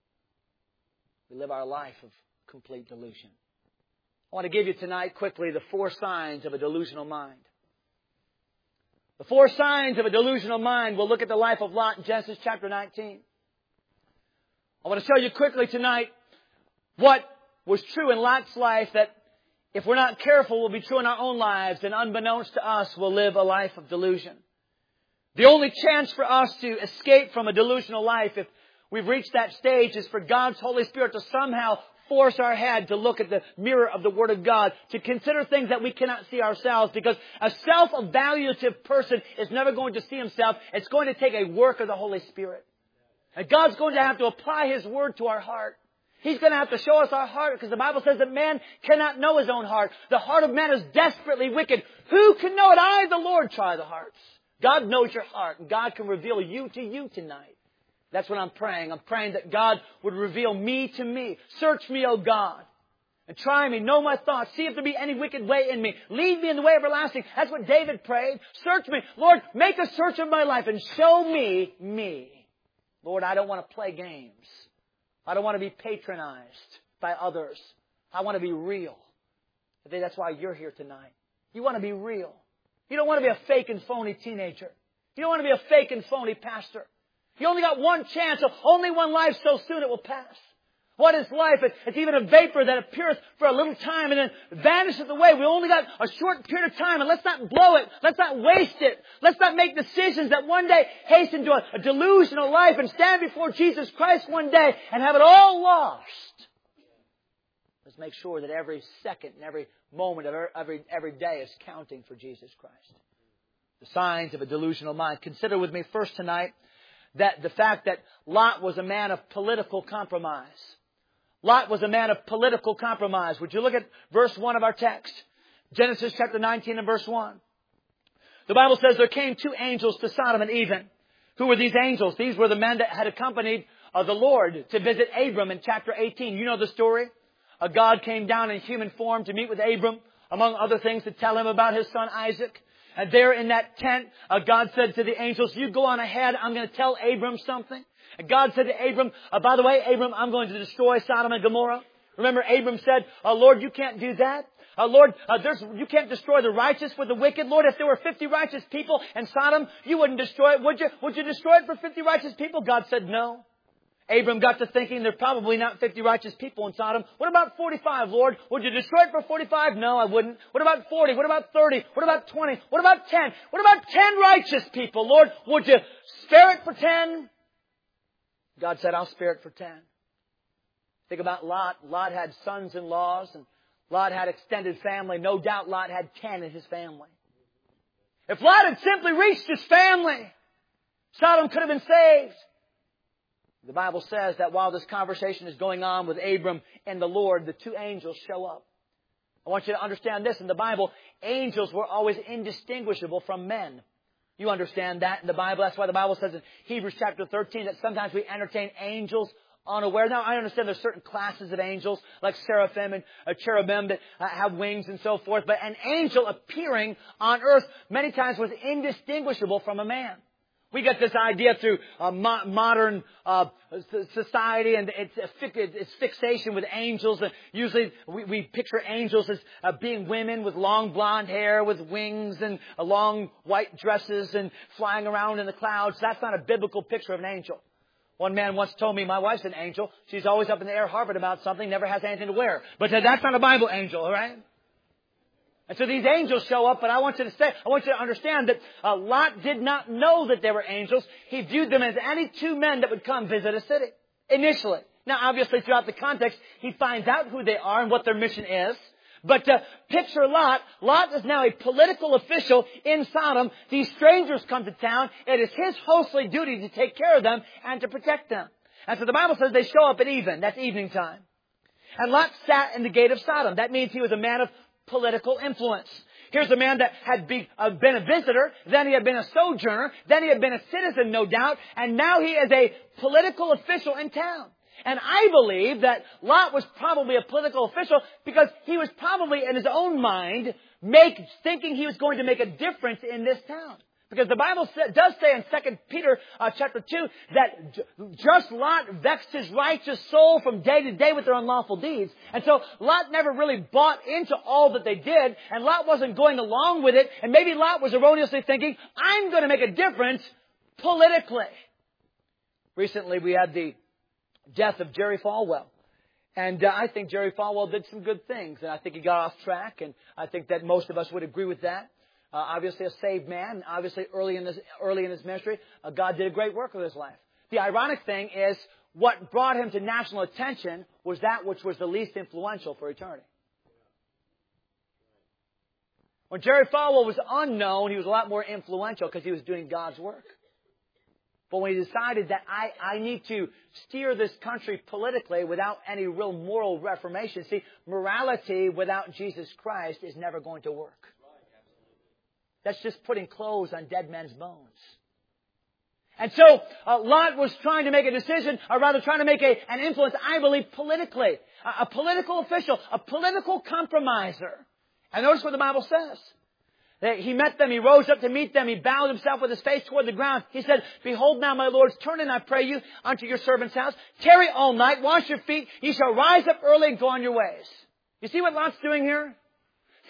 We live our life of complete delusion. I want to give you tonight quickly the four signs of a delusional mind. The four signs of a delusional mind. We'll look at the life of Lot in Genesis chapter nineteen. I want to tell you quickly tonight what was true in Lot's life that if we're not careful will be true in our own lives, and unbeknownst to us we'll live a life of delusion. The only chance for us to escape from a delusional life, if we've reached that stage, is for God's Holy Spirit to somehow force our head to look at the mirror of the Word of God, to consider things that we cannot see ourselves, because a self-evaluative person is never going to see himself. It's going to take a work of the Holy Spirit. And God's going to have to apply His Word to our heart. He's going to have to show us our heart, because the Bible says that man cannot know his own heart. The heart of man is desperately wicked. Who can know it? I, the Lord, try the hearts. God knows your heart, and God can reveal you to you tonight. That's what I'm praying. I'm praying that God would reveal me to me. Search me, O God, and try me. Know my thoughts. See if there be any wicked way in me. Lead me in the way everlasting. That's what David prayed. Search me. Lord, make a search of my life and show me me. Lord, I don't want to play games. I don't want to be patronized by others. I want to be real. I think that's why you're here tonight. You want to be real. You don't want to be a fake and phony teenager. You don't want to be a fake and phony pastor. You only got one chance, so only one life, so soon it will pass. What is life? It's even a vapor that appears for a little time and then vanishes away. We only got a short period of time, and let's not blow it. Let's not waste it. Let's not make decisions that one day hasten to a, a delusional life and stand before Jesus Christ one day and have it all lost. Let's make sure that every second and every moment of every, every day is counting for Jesus Christ. The signs of a delusional mind. Consider with me first tonight that the fact that Lot was a man of political compromise. Lot was a man of political compromise. Would you look at verse one of our text? Genesis chapter nineteen and verse one. The Bible says there came two angels to Sodom and Even. Who were these angels? These were the men that had accompanied uh, the Lord to visit Abram in chapter eighteen. You know the story. Uh, God came down in human form to meet with Abram, among other things, to tell him about his son Isaac. And there in that tent, uh, God said to the angels, you go on ahead. I'm going to tell Abram something. And God said to Abram, uh, by the way, Abram, I'm going to destroy Sodom and Gomorrah. Remember, Abram said, uh, Lord, you can't do that. Uh, Lord, uh, there's, you can't destroy the righteous with the wicked. Lord, if there were fifty righteous people in Sodom, you wouldn't destroy it, would you? Would you destroy it for fifty righteous people? God said no. Abram got to thinking, there are probably not fifty righteous people in Sodom. What about forty-five, Lord? Would you destroy it for forty-five? No, I wouldn't. What about forty? What about thirty? What about twenty? What about ten? What about ten righteous people, Lord? Would you spare it for ten? God said, I'll spare it for ten. Think about Lot. Lot had sons-in-laws, and Lot had extended family. No doubt Lot had ten in his family. If Lot had simply reached his family, Sodom could have been saved. The Bible says that while this conversation is going on with Abram and the Lord, the two angels show up. I want you to understand this. In the Bible, angels were always indistinguishable from men. You understand that in the Bible. That's why the Bible says in Hebrews chapter thirteen that sometimes we entertain angels unaware. Now, I understand there's certain classes of angels, like seraphim and uh, cherubim that uh, have wings and so forth. But an angel appearing on earth many times was indistinguishable from a man. We get this idea through uh, mo- modern uh, society and its, its fixation with angels. Uh, usually we, we picture angels as uh, being women with long blonde hair, with wings and uh, long white dresses and flying around in the clouds. That's not a biblical picture of an angel. One man once told me, my wife's an angel. She's always up in the air harbored about something, never has anything to wear. But uh, that's not a Bible angel, all right? And so these angels show up, but I want you to say, I want you to understand that uh, Lot did not know that they were angels. He viewed them as any two men that would come visit a city, initially. Now, obviously, throughout the context, he finds out who they are and what their mission is. But uh, picture Lot. Lot is now a political official in Sodom. These strangers come to town. It is his hostly duty to take care of them and to protect them. And so the Bible says they show up at even. That's evening time. And Lot sat in the gate of Sodom. That means he was a man of political influence. Here's a man that had be, uh, been a visitor, then he had been a sojourner, then he had been a citizen, no doubt, and now he is a political official in town. And I believe that Lot was probably a political official because he was probably in his own mind make, thinking he was going to make a difference in this town. Because the Bible does say in Second Peter uh, chapter two that just Lot vexed his righteous soul from day to day with their unlawful deeds. And so Lot never really bought into all that they did, and Lot wasn't going along with it. And maybe Lot was erroneously thinking, I'm going to make a difference politically. Recently we had the death of Jerry Falwell. And uh, I think Jerry Falwell did some good things, and I think he got off track, and I think that most of us would agree with that. Uh, obviously a saved man. Obviously early in his, early in his ministry, uh, God did a great work with his life. The ironic thing is what brought him to national attention was that which was the least influential for eternity. When Jerry Falwell was unknown, he was a lot more influential because he was doing God's work. But when he decided that I, I need to steer this country politically without any real moral reformation, see, morality without Jesus Christ is never going to work. That's just putting clothes on dead men's bones. And so uh, Lot was trying to make a decision, or rather trying to make a, an influence, I believe, politically. A, a political official, a political compromiser. And notice what the Bible says. That he met them, he rose up to meet them, he bowed himself with his face toward the ground. He said, behold now, my lords, turn in, I pray you, unto your servant's house. Tarry all night, wash your feet, ye shall rise up early and go on your ways. You see what Lot's doing here?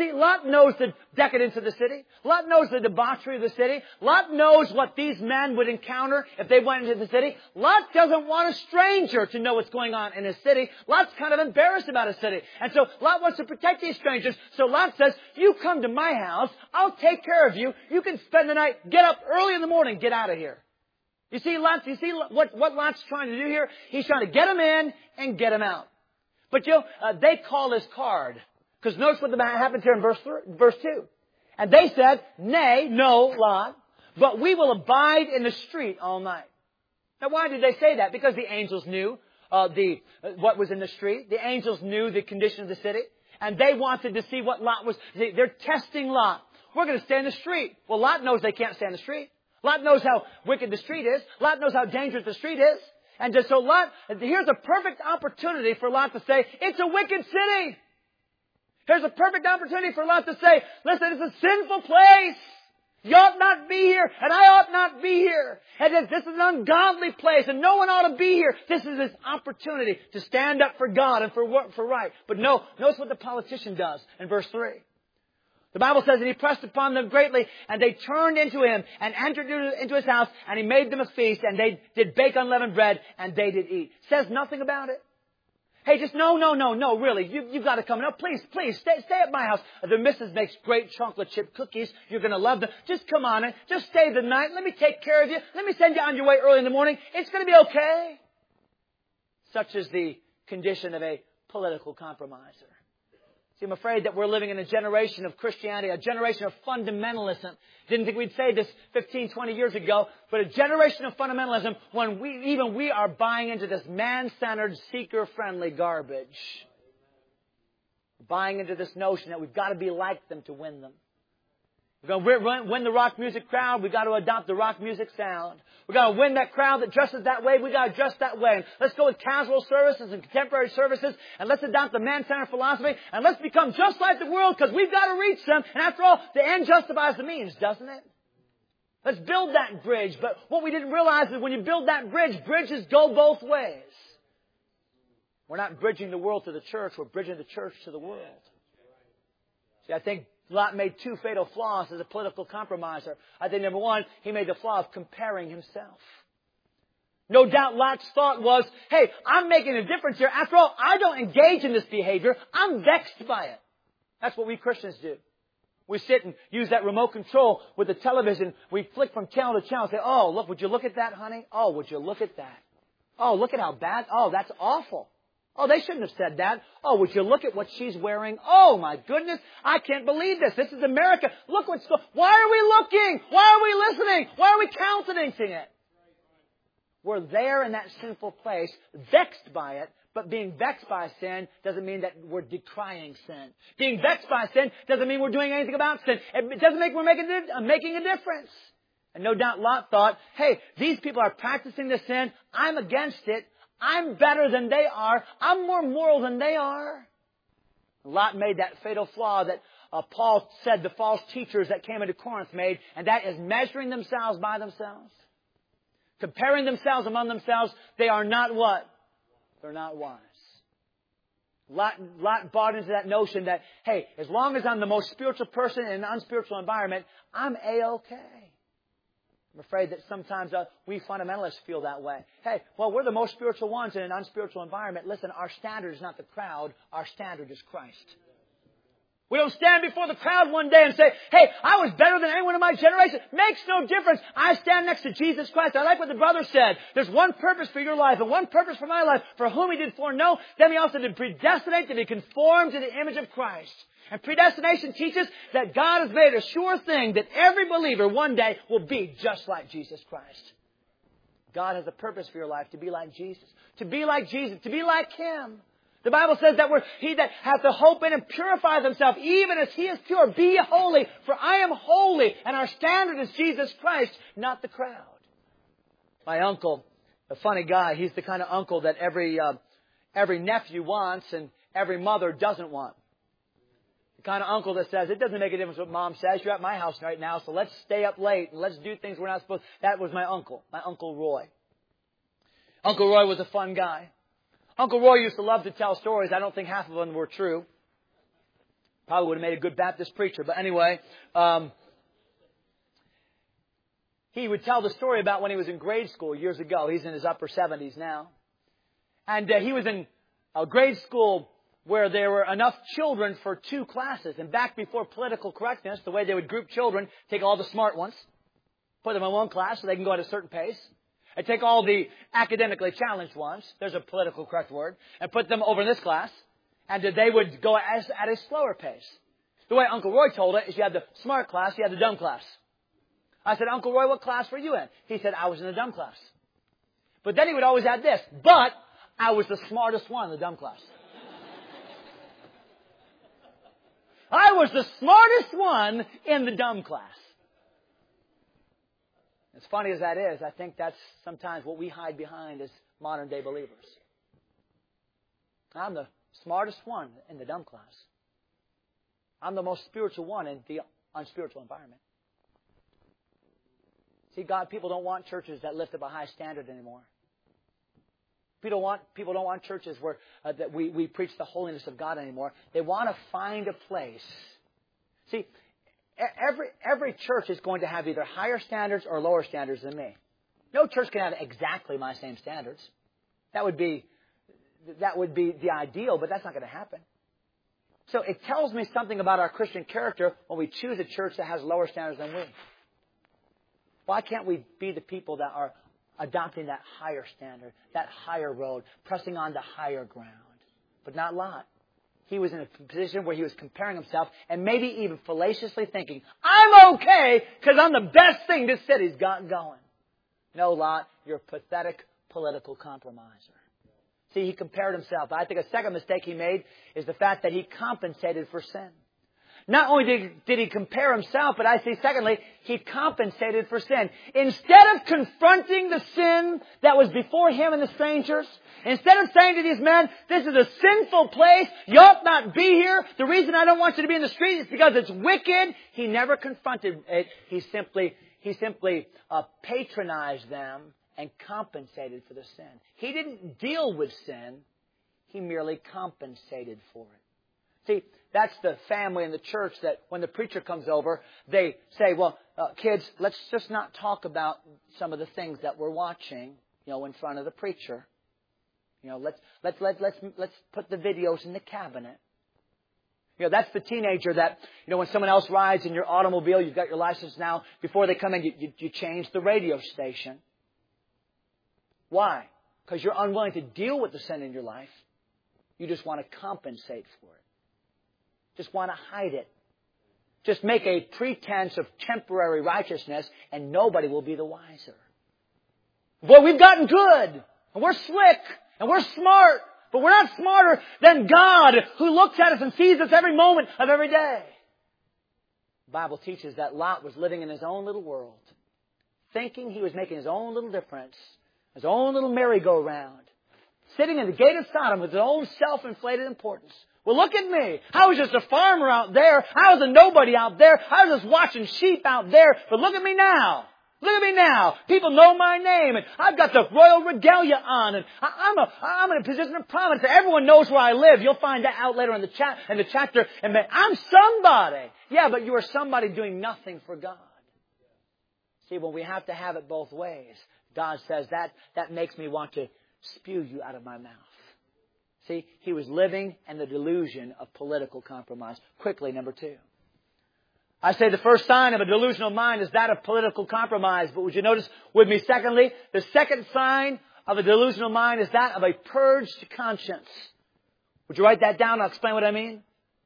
See, Lot knows the decadence of the city. Lot knows the debauchery of the city. Lot knows what these men would encounter if they went into the city. Lot doesn't want a stranger to know what's going on in his city. Lot's kind of embarrassed about his city. And so Lot wants to protect these strangers. So Lot says, you come to my house. I'll take care of you. You can spend the night. Get up early in the morning. Get out of here. You see, Lot, you see what, what Lot's trying to do here? He's trying to get him in and get him out. But you know, uh, they call his card. Because notice what happens here in verse, three, verse two. And they said, nay, no, Lot, but we will abide in the street all night. Now, why did they say that? Because the angels knew uh, the uh, what was in the street. The angels knew the condition of the city. And they wanted to see what Lot was. They're testing Lot. We're going to stay in the street. Well, Lot knows they can't stay in the street. Lot knows how wicked the street is. Lot knows how dangerous the street is. And so Lot, here's a perfect opportunity for Lot to say, it's a wicked city. Here's a perfect opportunity for Lot to say, listen, it's a sinful place. You ought not be here, and I ought not be here. And this is an ungodly place, and no one ought to be here. This is his opportunity to stand up for God and for for right. But no, notice what the politician does in verse three. The Bible says that he pressed upon them greatly, and they turned into him and entered into his house, and he made them a feast, and they did bake unleavened bread, and they did eat. Says nothing about it. Hey, just no, no, no, no, really. You, you've got to come. No, please, please, stay, stay at my house. The missus makes great chocolate chip cookies. You're going to love them. Just come on in. Just stay the night. Let me take care of you. Let me send you on your way early in the morning. It's going to be okay. Such is the condition of a political compromiser. See, I'm afraid that we're living in a generation of Christianity, a generation of fundamentalism. Didn't think we'd say this fifteen, twenty years ago, but a generation of fundamentalism when we, even we are buying into this man-centered, seeker-friendly garbage. Buying into this notion that we've got to be like them to win them. We're going to win the rock music crowd. We've got to adopt the rock music sound. We've got to win that crowd that dresses that way. We've got to dress that way. And let's go with casual services and contemporary services. And let's adopt the man-centered philosophy. And let's become just like the world because we've got to reach them. And after all, the end justifies the means, doesn't it? Let's build that bridge. But what we didn't realize is when you build that bridge, bridges go both ways. We're not bridging the world to the church. We're bridging the church to the world. See, I think Lot made two fatal flaws as a political compromiser. I think, number one, he made the flaw of comparing himself. No doubt Lot's thought was, hey, I'm making a difference here. After all, I don't engage in this behavior. I'm vexed by it. That's what we Christians do. We sit and use that remote control with the television. We flick from channel to channel and say, oh, look, would you look at that, honey? Oh, would you look at that? Oh, look at how bad. Oh, that's awful. Oh, they shouldn't have said that. Oh, would you look at what she's wearing? Oh, my goodness. I can't believe this. This is America. Look what's going on. Why are we looking? Why are we listening? Why are we countenancing it? We're there in that sinful place, vexed by it, but being vexed by sin doesn't mean that we're decrying sin. Being vexed by sin doesn't mean we're doing anything about sin. It doesn't make we're making, making a difference. And no doubt Lot thought, hey, these people are practicing this sin. I'm against it. I'm better than they are. I'm more moral than they are. Lot made that fatal flaw that uh, Paul said the false teachers that came into Corinth made, and that is measuring themselves by themselves. Comparing themselves among themselves. They are not what? They're not wise. Lot, Lot bought into that notion that, hey, as long as I'm the most spiritual person in an unspiritual environment, I'm A-okay. I'm afraid that sometimes uh, we fundamentalists feel that way. Hey, well, we're the most spiritual ones in an unspiritual environment. Listen, our standard is not the crowd. Our standard is Christ. We don't stand before the crowd one day and say, hey, I was better than anyone in my generation. Makes no difference. I stand next to Jesus Christ. I like what the brother said. There's one purpose for your life and one purpose for my life. For whom He did foreknow, then He also did predestinate to be conformed to the image of Christ. And predestination teaches that God has made a sure thing that every believer one day will be just like Jesus Christ. God has a purpose for your life to be like Jesus. To be like Jesus. To be like Him. The Bible says that we're, he that hath the hope in Him purifies himself, even as He is pure. Be holy, for I am holy. And our standard is Jesus Christ, not the crowd. My uncle, a funny guy, he's the kind of uncle that every, uh, every nephew wants and every mother doesn't want. The kind of uncle that says, it doesn't make a difference what Mom says. You're at my house right now, so let's stay up late and let's do things we're not supposed to. That was my uncle, my Uncle Roy. Uncle Roy was a fun guy. Uncle Roy used to love to tell stories. I don't think half of them were true. Probably would have made a good Baptist preacher. But anyway, um, he would tell the story about when he was in grade school years ago. He's in his upper seventies now. And uh, he was in a grade school where there were enough children for two classes. And back before political correctness, the way they would group children, take all the smart ones, put them in one class so they can go at a certain pace, and take all the academically challenged ones, there's a political correct word, and put them over in this class, and they would go at a slower pace. The way Uncle Roy told it is you had the smart class, you had the dumb class. I said, Uncle Roy, what class were you in? He said, I was in the dumb class. But then he would always add this, but I was the smartest one in the dumb class. I was the smartest one in the dumb class. As funny as that is, I think that's sometimes what we hide behind as modern day believers. I'm the smartest one in the dumb class. I'm the most spiritual one in the unspiritual environment. See, God, people don't want churches that lift up a high standard anymore. People don't want, people don't want churches where uh, that we, we preach the holiness of God anymore. They want to find a place. See, every every church is going to have either higher standards or lower standards than me. No church can have exactly my same standards. That would be that would be the ideal, but that's not going to happen. So it tells me something about our Christian character when we choose a church that has lower standards than we. Why can't we be the people that are adopting that higher standard, that higher road, pressing on to higher ground? But not Lot. He was in a position where he was comparing himself and maybe even fallaciously thinking, I'm okay because I'm the best thing this city's got going. No, Lot, you're a pathetic political compromiser. See, he compared himself. I think a second mistake he made is the fact that he compensated for sin. Not only did, did he compare himself, but I see, secondly, he compensated for sin. Instead of confronting the sin that was before him and the strangers, instead of saying to these men, this is a sinful place, you ought not be here, the reason I don't want you to be in the street is because it's wicked, he never confronted it. He simply, he simply uh, patronized them and compensated for the sin. He didn't deal with sin, he merely compensated for it. See, that's the family in the church that when the preacher comes over, they say, well, uh, kids, let's just not talk about some of the things that we're watching, you know, in front of the preacher. You know, let's let's let's let's let's put the videos in the cabinet. You know, that's the teenager that, you know, when someone else rides in your automobile, you've got your license now, before they come in, you, you, you change the radio station. Why? Because you're unwilling to deal with the sin in your life. You just want to compensate for it. Just want to hide it. Just make a pretense of temporary righteousness and nobody will be the wiser. Boy, we've gotten good and we're slick and we're smart, but we're not smarter than God who looks at us and sees us every moment of every day. The Bible teaches that Lot was living in his own little world, thinking he was making his own little difference, his own little merry-go-round, sitting in the gate of Sodom with his own self-inflated importance. Well, look at me. I was just a farmer out there. I was a nobody out there. I was just watching sheep out there. But look at me now. Look at me now. People know my name. And I've got the royal regalia on. And I, I'm, a, I'm in a position of prominence. Everyone knows where I live. You'll find that out later in the, chat, in the chapter. And I'm somebody. Yeah, but you are somebody doing nothing for God. See, when we have to have it both ways, God says that, that makes me want to spew you out of my mouth. See, he was living in the delusion of political compromise. Quickly, number two. I say the first sign of a delusional mind is that of political compromise. But would you notice with me, secondly, the second sign of a delusional mind is that of a purged conscience. Would you write that down? I'll explain what I mean.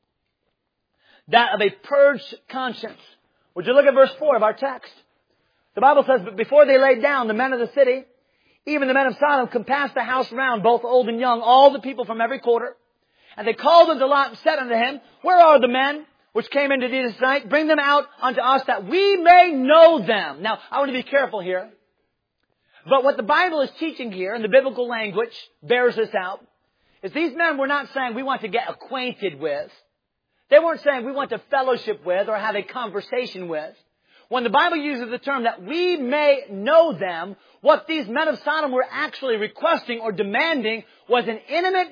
That of a purged conscience. Would you look at verse four of our text? The Bible says, but before they laid down, the men of the city, even the men of Sodom, compassed the house round, both old and young, all the people from every quarter. And they called unto Lot and said unto him, where are the men which came into thee this night? Bring them out unto us that we may know them. Now, I want to be careful here. But what the Bible is teaching here, and the biblical language bears this out, is these men were not saying we want to get acquainted with. They weren't saying we want to fellowship with or have a conversation with. When the Bible uses the term that we may know them, what these men of Sodom were actually requesting or demanding was an intimate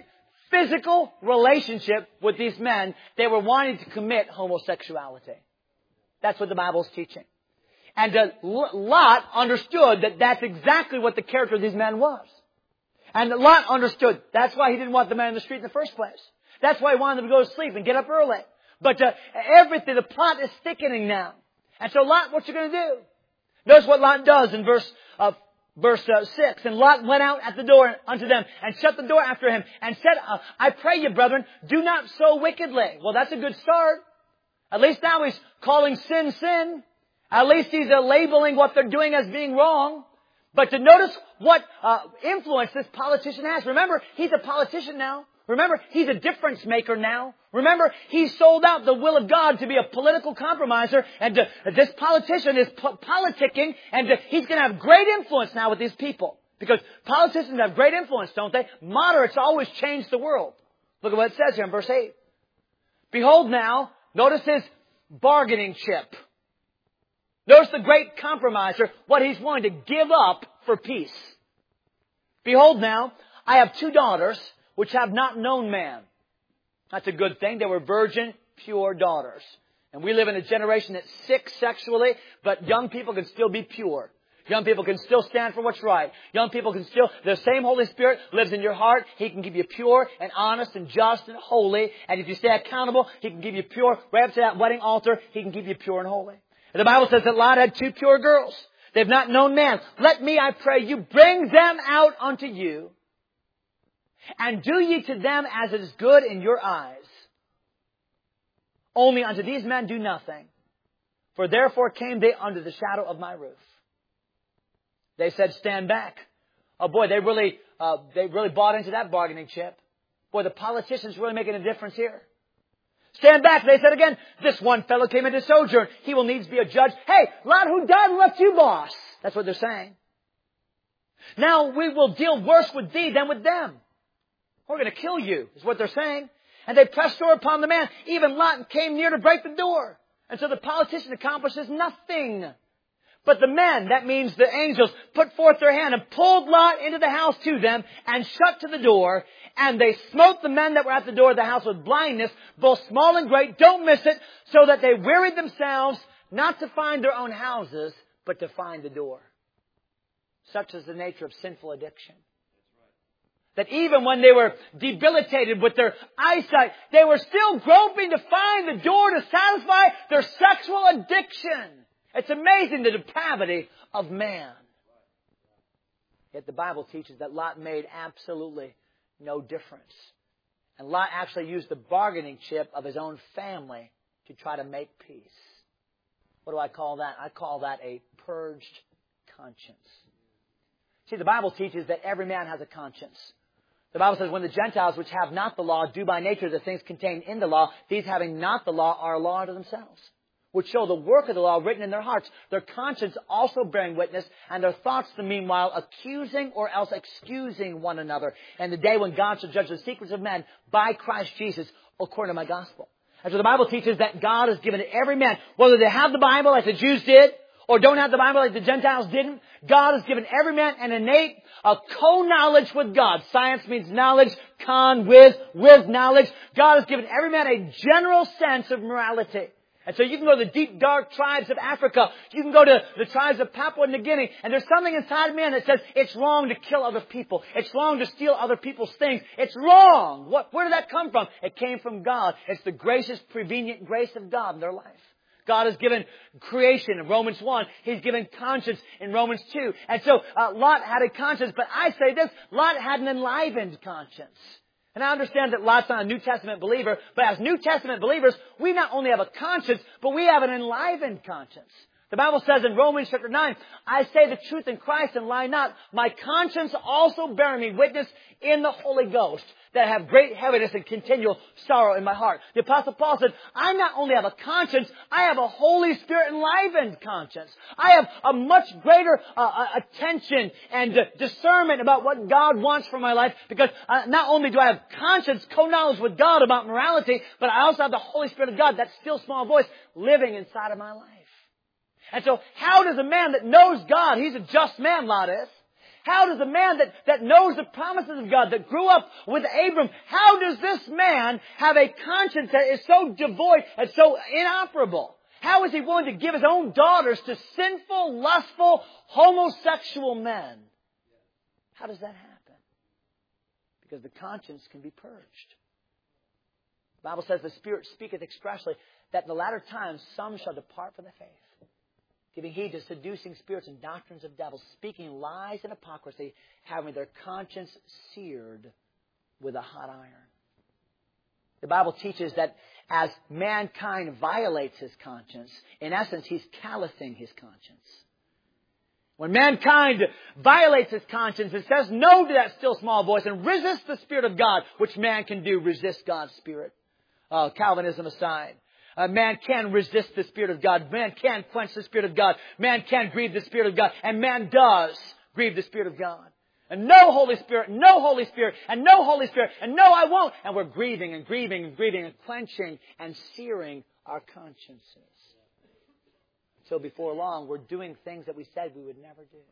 physical relationship with these men. They were wanting to commit homosexuality. That's what the Bible's teaching. And uh, Lot understood that that's exactly what the character of these men was. And Lot understood that's why he didn't want the men in the street in the first place. That's why he wanted them to go to sleep and get up early. But uh, everything, the plot is thickening now. And so Lot, what you going to do? Notice what Lot does in verse uh, verse uh, six. And Lot went out at the door unto them and shut the door after him and said, uh, I pray you, brethren, do not so wickedly. Well, that's a good start. At least now he's calling sin, sin. At least he's uh, labeling what they're doing as being wrong. But to notice what uh, influence this politician has. Remember, he's a politician now. Remember, he's a difference maker now. Remember, he sold out the will of God to be a political compromiser. And uh, this politician is po- politicking. And uh, he's going to have great influence now with these people. Because politicians have great influence, don't they? Moderates always change the world. Look at what it says here in verse eight. Behold now, notice his bargaining chip. Notice the great compromiser, what he's willing to give up for peace. Behold now, I have two daughters which have not known man. That's a good thing. They were virgin, pure daughters. And we live in a generation that's sick sexually, but young people can still be pure. Young people can still stand for what's right. Young people can still, the same Holy Spirit lives in your heart. He can keep you pure and honest and just and holy. And if you stay accountable, He can keep you pure. Right up to that wedding altar, He can keep you pure and holy. And the Bible says that Lot had two pure girls. They've not known man. Let me, I pray you, bring them out unto you. And do ye to them as it is good in your eyes. Only unto these men do nothing. For therefore came they under the shadow of my roof. They said, stand back. Oh boy, they really, uh, they really bought into that bargaining chip. Boy, the politician's really making a difference here. Stand back, they said again. This one fellow came into sojourn. He will needs be a judge. Hey, Lot, who died and left you, boss? That's what they're saying. Now we will deal worse with thee than with them. We're going to kill you, is what they're saying. And they pressed sore upon the man. Even Lot came near to break the door. And so the politician accomplishes nothing. But the men, that means the angels, put forth their hand and pulled Lot into the house to them and shut to the door. And they smote the men that were at the door of the house with blindness, both small and great. Don't miss it. So that they wearied themselves not to find their own houses, but to find the door. Such is the nature of sinful addiction. That even when they were debilitated with their eyesight, they were still groping to find the door to satisfy their sexual addiction. It's amazing the depravity of man. Yet the Bible teaches that Lot made absolutely no difference. And Lot actually used the bargaining chip of his own family to try to make peace. What do I call that? I call that a purged conscience. See, the Bible teaches that every man has a conscience. The Bible says, when the Gentiles which have not the law do by nature the things contained in the law, these having not the law are a law unto themselves, which show the work of the law written in their hearts, their conscience also bearing witness, and their thoughts the meanwhile accusing or else excusing one another. And the day when God shall judge the secrets of men by Christ Jesus, according to my gospel. And so the Bible teaches that God has given to every man, whether they have the Bible like the Jews did, or don't have the Bible like the Gentiles didn't, God has given every man an innate, a co-knowledge with God. Science means knowledge, con, with, with knowledge. God has given every man a general sense of morality. And so you can go to the deep, dark tribes of Africa. You can go to the tribes of Papua New Guinea. And there's something inside of man that says it's wrong to kill other people. It's wrong to steal other people's things. It's wrong. What, where did that come from? It came from God. It's the gracious, prevenient grace of God in their life. God has given creation in Romans one. He's given conscience in Romans two. And so uh, Lot had a conscience. But I say this, Lot had an enlivened conscience. And I understand that Lot's not a New Testament believer, but as New Testament believers, we not only have a conscience, but we have an enlivened conscience. The Bible says in Romans chapter nine, I say the truth in Christ and lie not. My conscience also bearing me witness in the Holy Ghost that I have great heaviness and continual sorrow in my heart. The Apostle Paul said, I not only have a conscience, I have a Holy Spirit enlivened conscience. I have a much greater uh, attention and uh, discernment about what God wants for my life, because uh, not only do I have conscience, co-knowledge with God about morality, but I also have the Holy Spirit of God, that still small voice, living inside of my life. And so how does a man that knows God, he's a just man, Lot is, How does a man that, that knows the promises of God, that grew up with Abram, how does this man have a conscience that is so devoid and so inoperable? How is he willing to give his own daughters to sinful, lustful, homosexual men? How does that happen? Because the conscience can be purged. The Bible says the Spirit speaketh expressly that in the latter times some shall depart from the faith, giving heed to seducing spirits and doctrines of devils, speaking lies and hypocrisy, having their conscience seared with a hot iron. The Bible teaches that as mankind violates his conscience, in essence, he's callousing his conscience. When mankind violates his conscience and says no to that still small voice and resists the Spirit of God, which man can do, resist God's Spirit. Uh, Calvinism aside. Uh, man can resist the Spirit of God. Man can quench the Spirit of God. Man can grieve the Spirit of God. And man does grieve the Spirit of God. And no Holy Spirit, no Holy Spirit, and no Holy Spirit, and no I won't. And we're grieving and grieving and grieving and quenching and searing our consciences. So before long, we're doing things that we said we would never do.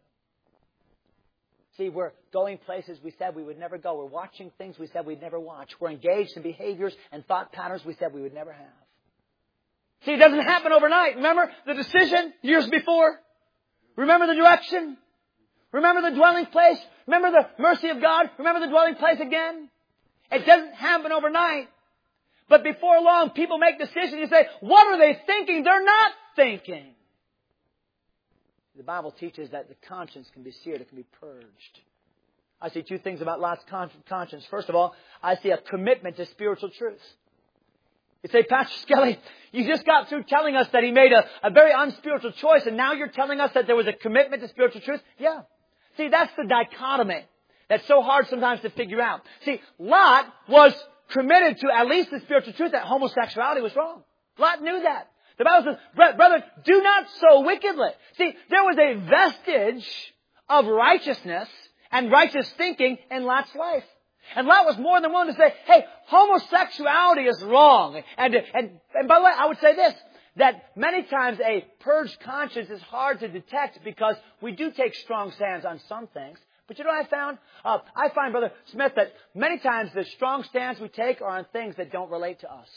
See, we're going places we said we would never go. We're watching things we said we'd never watch. We're engaged in behaviors and thought patterns we said we would never have. See, it doesn't happen overnight. Remember the decision years before? Remember the direction? Remember the dwelling place? Remember the mercy of God? Remember the dwelling place again? It doesn't happen overnight. But before long, people make decisions. You say, what are they thinking? They're not thinking. The Bible teaches that the conscience can be seared, it can be purged. I see two things about Lot's conscience. First of all, I see a commitment to spiritual truths. You say, Pastor Skelly, you just got through telling us that he made a, a very unspiritual choice, and now you're telling us that there was a commitment to spiritual truth? Yeah. See, that's the dichotomy that's so hard sometimes to figure out. See, Lot was committed to at least the spiritual truth that homosexuality was wrong. Lot knew that. The Bible says, brother, do not so wickedly. See, there was a vestige of righteousness and righteous thinking in Lot's life. And Lot was more than willing to say, hey, homosexuality is wrong. And, and, and by the way, I would say this, that many times a purged conscience is hard to detect because we do take strong stands on some things. But you know what I found? Uh, I find, Brother Smith, that many times the strong stands we take are on things that don't relate to us.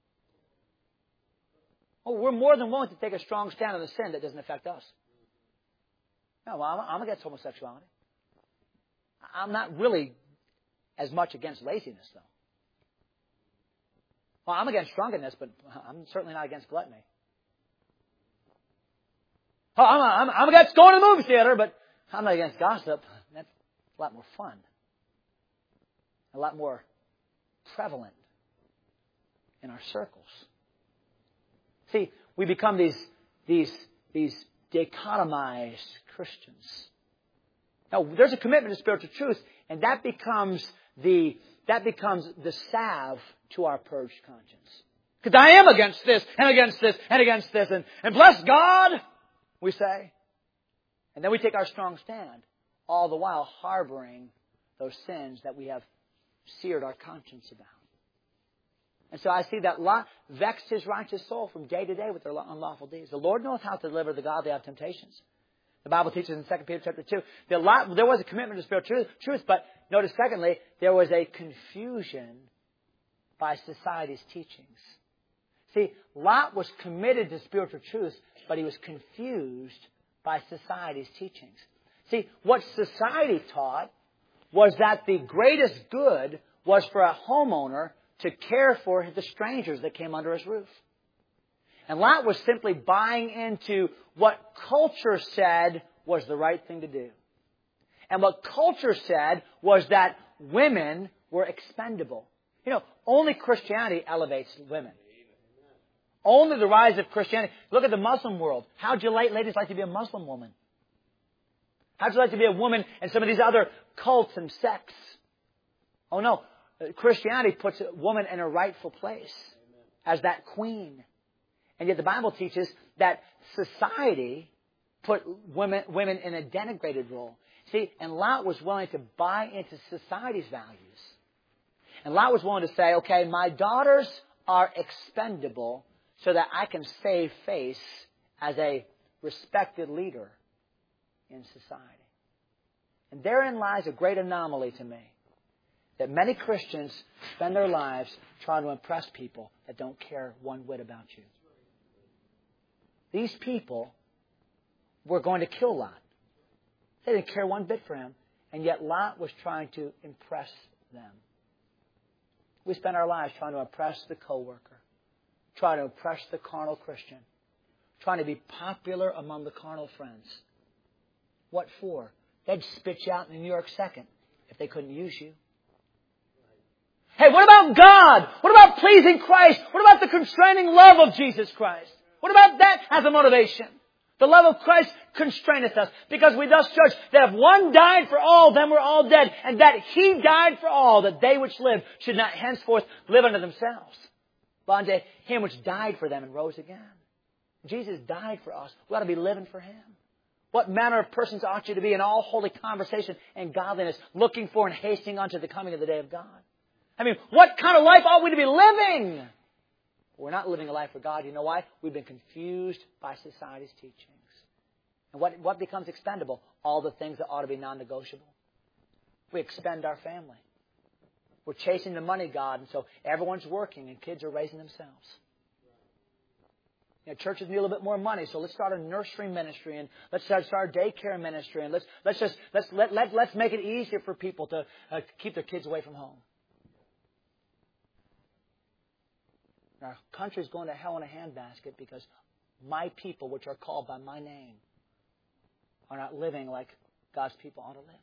Oh, we're more than willing to take a strong stand on the sin that doesn't affect us. No, well, I'm, I'm against homosexuality. I'm not really as much against laziness, though. Well, I'm against drunkenness, but I'm certainly not against gluttony. Oh, I'm, I'm, I'm against going to the movie theater, but I'm not against gossip. That's a lot more fun. A lot more prevalent in our circles. See, we become these, these, these dichotomized Christians. Now, there's a commitment to spiritual truth, and that becomes the, that becomes the salve to our purged conscience. Because I am against this, and against this, and against this, and, and bless God, we say. And then we take our strong stand, all the while harboring those sins that we have seared our conscience about. And so I see that Lot vexed his righteous soul from day to day with their unlawful deeds. The Lord knoweth how to deliver the godly out of temptations. The Bible teaches in Second Peter chapter two that Lot, there was a commitment to spiritual truth, truth, but notice secondly, there was a confusion by society's teachings. See, Lot was committed to spiritual truth, but he was confused by society's teachings. See, what society taught was that the greatest good was for a homeowner to care for the strangers that came under his roof. And Lot was simply buying into what culture said was the right thing to do. And what culture said was that women were expendable. You know, only Christianity elevates women. Only the rise of Christianity. Look at the Muslim world. How'd you ladies like to be a Muslim woman? How'd you like to be a woman in some of these other cults and sects? Oh no. Christianity puts a woman in her rightful place as that queen. And yet the Bible teaches that society put women, women in a denigrated role. See, and Lot was willing to buy into society's values. And Lot was willing to say, okay, my daughters are expendable so that I can save face as a respected leader in society. And therein lies a great anomaly to me. That many Christians spend their lives trying to impress people that don't care one whit about you. These people were going to kill Lot. They didn't care one bit for him. And yet Lot was trying to impress them. We spend our lives trying to impress the coworker, trying to impress the carnal Christian, trying to be popular among the carnal friends. What for? They'd spit you out in the New York second if they couldn't use you. Hey, what about God? What about pleasing Christ? What about the constraining love of Jesus Christ? What about that as a motivation? The love of Christ constraineth us, because we thus judge that if one died for all, then we're all dead, and that He died for all, that they which live should not henceforth live unto themselves, but unto Him which died for them and rose again. Jesus died for us. We ought to be living for Him. What manner of persons ought you to be in all holy conversation and godliness, looking for and hastening unto the coming of the day of God? I mean, what kind of life ought we to be living? We're not living a life for God. You know why? We've been confused by society's teachings. And what, what becomes expendable? All the things that ought to be non-negotiable. We expend our family. We're chasing the money god, and so everyone's working and kids are raising themselves. You know, churches need a little bit more money, so let's start a nursery ministry, and let's start, start a daycare ministry, and let's let's just let's let, let let's make it easier for people to uh, keep their kids away from home. Our country's going to hell in a handbasket because my people, which are called by my name, are not living like God's people ought to live.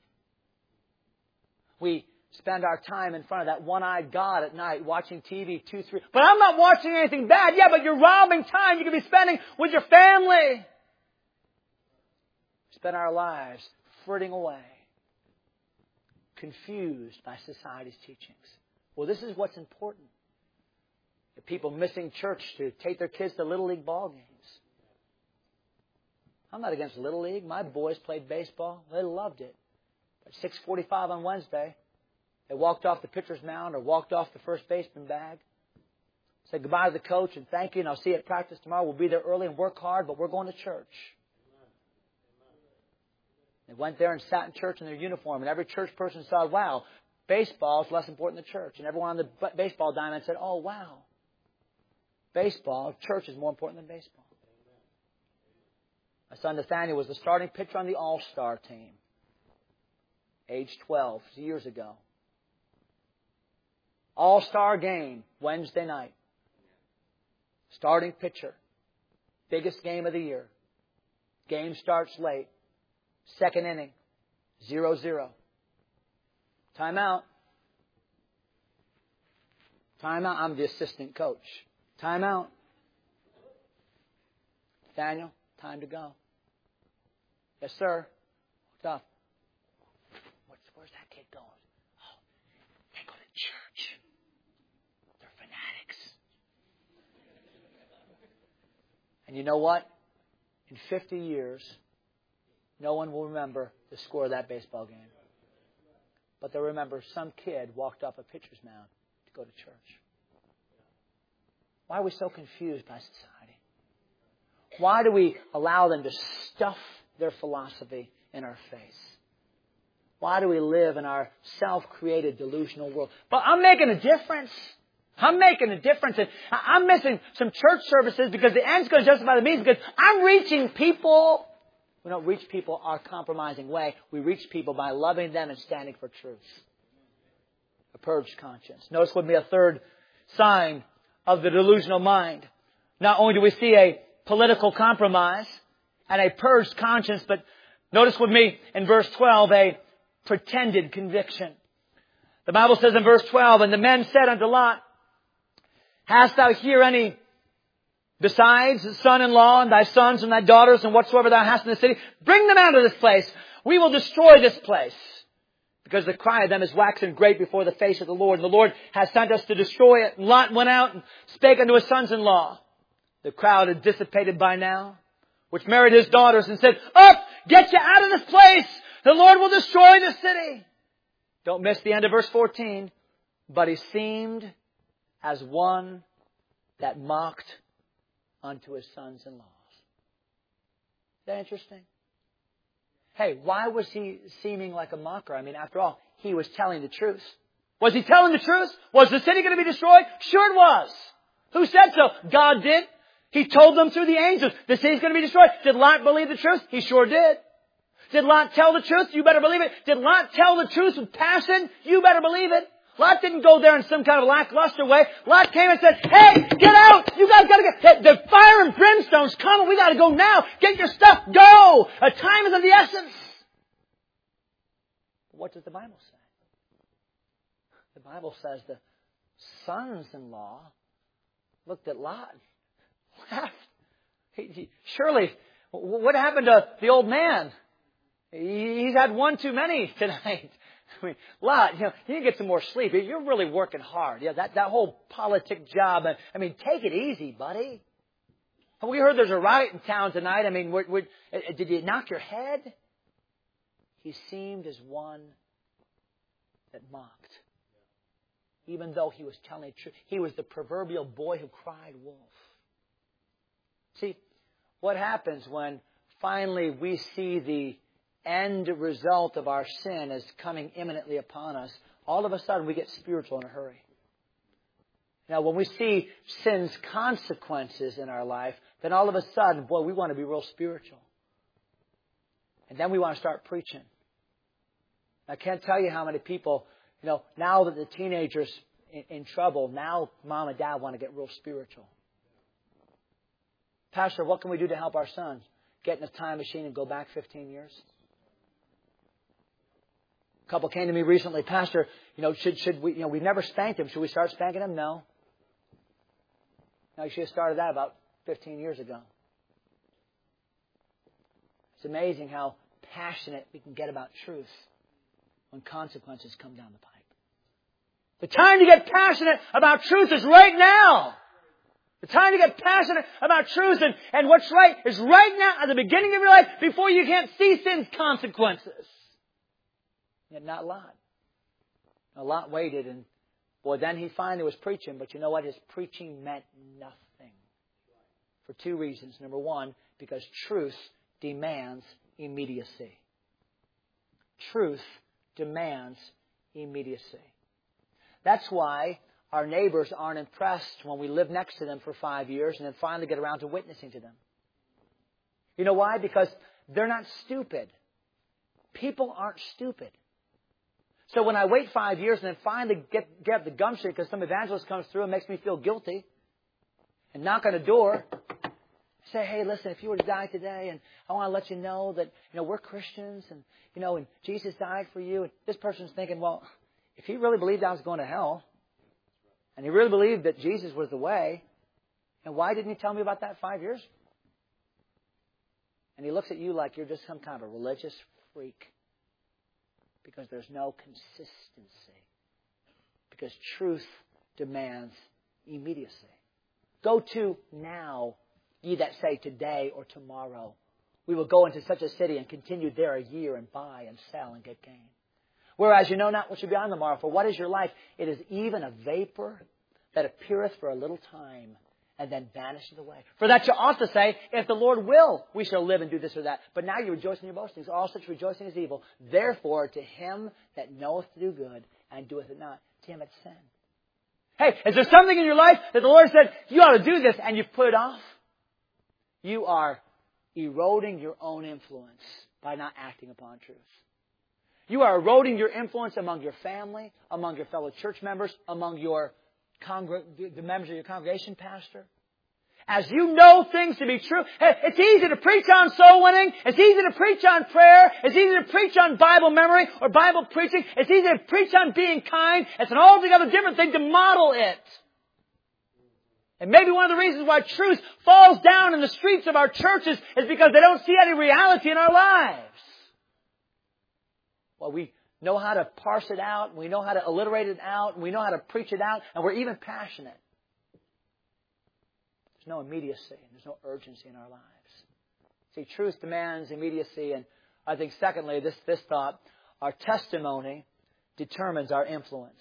We spend our time in front of that one-eyed God at night watching T V, two, three. But I'm not watching anything bad. Yeah, but you're robbing time you could be spending with your family. We spend our lives fritting away, confused by society's teachings. Well, this is what's important. The people missing church to take their kids to Little League ball games. I'm not against Little League. My boys played baseball. They loved it. At six forty-five on Wednesday, they walked off the pitcher's mound or walked off the first baseman bag. Said goodbye to the coach and thank you, and I'll see you at practice tomorrow. We'll be there early and work hard, but we're going to church. They went there and sat in church in their uniform, and every church person said, wow, baseball is less important than church. And everyone on the baseball diamond said, oh, wow. Baseball, church is more important than baseball. My son Nathaniel was the starting pitcher on the All-Star team. Age twelve, years ago. All-Star game, Wednesday night. Starting pitcher. Biggest game of the year. Game starts late. Second inning. zero zero. Timeout. Timeout. I'm the assistant coach. Timeout. Daniel, time to go. Yes, sir. What's up? What's, where's that kid going? Oh, they go to church. They're fanatics. And you know what? In fifty years, no one will remember the score of that baseball game. But they'll remember some kid walked off a pitcher's mound to go to church. Why are we so confused by society? Why do we allow them to stuff their philosophy in our face? Why do we live in our self-created delusional world? But I'm making a difference. I'm making a difference. And I'm missing some church services because the end's going to justify the means, because I'm reaching people. We don't reach people our compromising way. We reach people by loving them and standing for truth. A purged conscience. Notice with me a third sign of the delusional mind. Not only do we see a political compromise and a purged conscience, but notice with me in verse twelve, a pretended conviction. The Bible says in verse twelve, and the men said unto Lot, hast thou here any besides son-in-law and thy sons and thy daughters and whatsoever thou hast in the city? Bring them out of this place. We will destroy this place. Because the cry of them is waxen great before the face of the Lord. And the Lord has sent us to destroy it. And Lot went out and spake unto his sons-in-law. The crowd had dissipated by now, which married his daughters and said, up, get you out of this place. The Lord will destroy the city. Don't miss the end of verse fourteen. But he seemed as one that mocked unto his sons-in-law. Is that interesting? Hey, why was he seeming like a mocker? I mean, after all, he was telling the truth. Was he telling the truth? Was the city going to be destroyed? Sure it was. Who said so? God did. He told them through the angels, the city's going to be destroyed. Did Lot believe the truth? He sure did. Did Lot tell the truth? You better believe it. Did Lot tell the truth with passion? You better believe it. Lot didn't go there in some kind of lackluster way. Lot came and said, hey, get out! You guys gotta get, the fire and brimstone's coming. We gotta go now. Get your stuff. Go! A time is of the essence. What does the Bible say? The Bible says the sons-in-law looked at Lot, laughed. He, he, surely, what happened to the old man? He's had one too many tonight. I mean, Lot, you know, you need to get some more sleep. You're really working hard. Yeah, that, that whole politic job. I mean, take it easy, buddy. We heard there's a riot in town tonight. I mean, we're, we're, did you knock your head? He seemed as one that mocked. Even though he was telling the truth. He was the proverbial boy who cried wolf. See, what happens when finally we see the end result of our sin as coming imminently upon us? All of a sudden we get spiritual in a hurry. Now, when we see sin's consequences in our life, then all of a sudden, boy, we want to be real spiritual. And then we want to start preaching. I can't tell you how many people, you know, now that the teenager's in, in trouble, now mom and dad want to get real spiritual. Pastor, what can we do to help our sons? Get in a time machine and go back fifteen years? A couple came to me recently, Pastor, you know, should should we, you know, we've never spanked him. Should we start spanking him? No. No, you should have started that about fifteen years ago. It's amazing how passionate we can get about truth when consequences come down the pipe. The time to get passionate about truth is right now. The time to get passionate about truth and, and what's right is right now at the beginning of your life before you can't see sin's consequences. Yet not Lot. Now, Lot waited, and boy, then he finally was preaching. But you know what? His preaching meant nothing. For two reasons. Number one, because truth demands immediacy. Truth demands immediacy. That's why our neighbors aren't impressed when we live next to them for five years and then finally get around to witnessing to them. You know why? Because they're not stupid. People aren't stupid. So when I wait five years and then finally get, get the gumption because some evangelist comes through and makes me feel guilty and knock on the door, say, hey, listen, if you were to die today and I want to let you know that, you know, we're Christians and, you know, and Jesus died for you. And this person's thinking, well, if he really believed I was going to hell and he really believed that Jesus was the way, and why didn't he tell me about that five years? And he looks at you like you're just some kind of a religious freak. Because there's no consistency. Because truth demands immediacy. Go to now, ye that say today or tomorrow. We will go into such a city and continue there a year and buy and sell and get gain. Whereas you know not what shall be on the morrow. For what is your life? It is even a vapor that appeareth for a little time and then vanisheth away. For that you ought to say, if the Lord will, we shall live and do this or that. But now you rejoice in your boastings. All such rejoicing is evil. Therefore, to him that knoweth to do good and doeth it not, to him it's sin. Hey, is there something in your life that the Lord said, you ought to do this, and you've put it off? You are eroding your own influence by not acting upon truth. You are eroding your influence among your family, among your fellow church members, among your Congre- the members of your congregation, pastor. As you know things to be true, hey, it's easy to preach on soul winning. It's easy to preach on prayer. It's easy to preach on Bible memory or Bible preaching. It's easy to preach on being kind. It's an altogether different thing to model it. And maybe one of the reasons why truth falls down in the streets of our churches is because they don't see any reality in our lives. Well, we know how to parse it out, we know how to alliterate it out, we know how to preach it out, and we're even passionate. There's no immediacy, there's no urgency in our lives. See, truth demands immediacy, and I think secondly, this, this thought, our testimony determines our influence.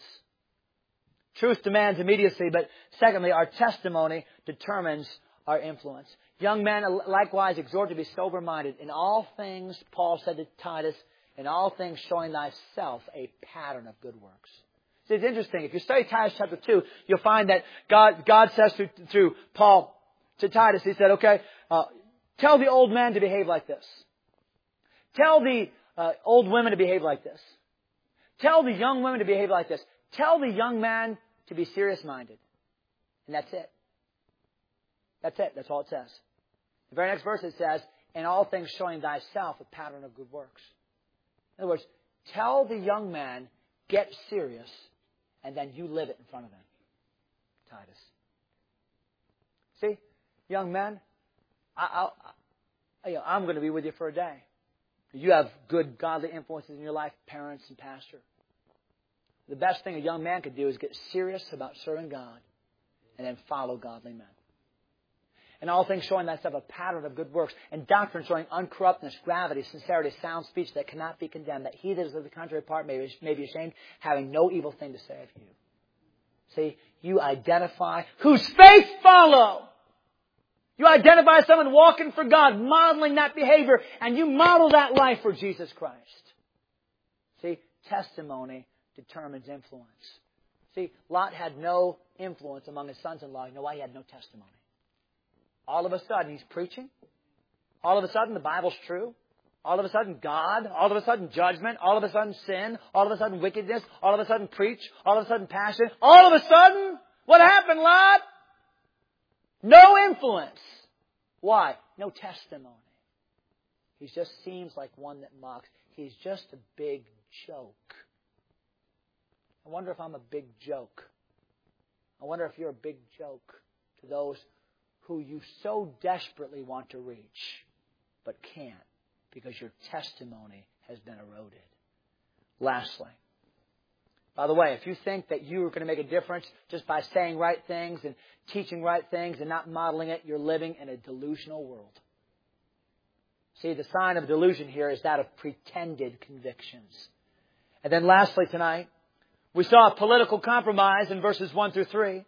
Truth demands immediacy, but secondly, our testimony determines our influence. Young men, likewise, exhort to be sober-minded. In all things, Paul said to Titus, in all things showing thyself a pattern of good works. See, it's interesting. If you study Titus chapter two, you'll find that God, God says through, through Paul to Titus, He said, okay, uh, tell the old men to behave like this. Tell the uh, old women to behave like this. Tell the young women to behave like this. Tell the young man to be serious-minded. And that's it. That's it. That's all it says. The very next verse it says, in all things showing thyself a pattern of good works. In other words, tell the young man, get serious, and then you live it in front of them. Titus. See, young men, I, I, you know, I'm going to be with you for a day. You have good, godly influences in your life, parents and pastor. The best thing a young man could do is get serious about serving God and then follow godly men. And all things showing thyself a pattern of good works, and doctrine showing uncorruptness, gravity, sincerity, sound speech that cannot be condemned, that he that is of the contrary part may be, may be ashamed, having no evil thing to say of you. See, you identify whose faith follow. You identify someone walking for God, modeling that behavior, and you model that life for Jesus Christ. See, testimony determines influence. See, Lot had no influence among his sons-in-law. You know why? He had no testimony. All of a sudden, he's preaching. All of a sudden, the Bible's true. All of a sudden, God. All of a sudden, judgment. All of a sudden, sin. All of a sudden, wickedness. All of a sudden, preach. All of a sudden, passion. All of a sudden, what happened, Lot? No influence. Why? No testimony. He just seems like one that mocks. He's just a big joke. I wonder if I'm a big joke. I wonder if you're a big joke to those who you so desperately want to reach, but can't because your testimony has been eroded. Lastly, by the way, if you think that you are going to make a difference just by saying right things and teaching right things and not modeling it, you're living in a delusional world. See, the sign of delusion here is that of pretended convictions. And then lastly tonight, we saw a political compromise in verses one through three.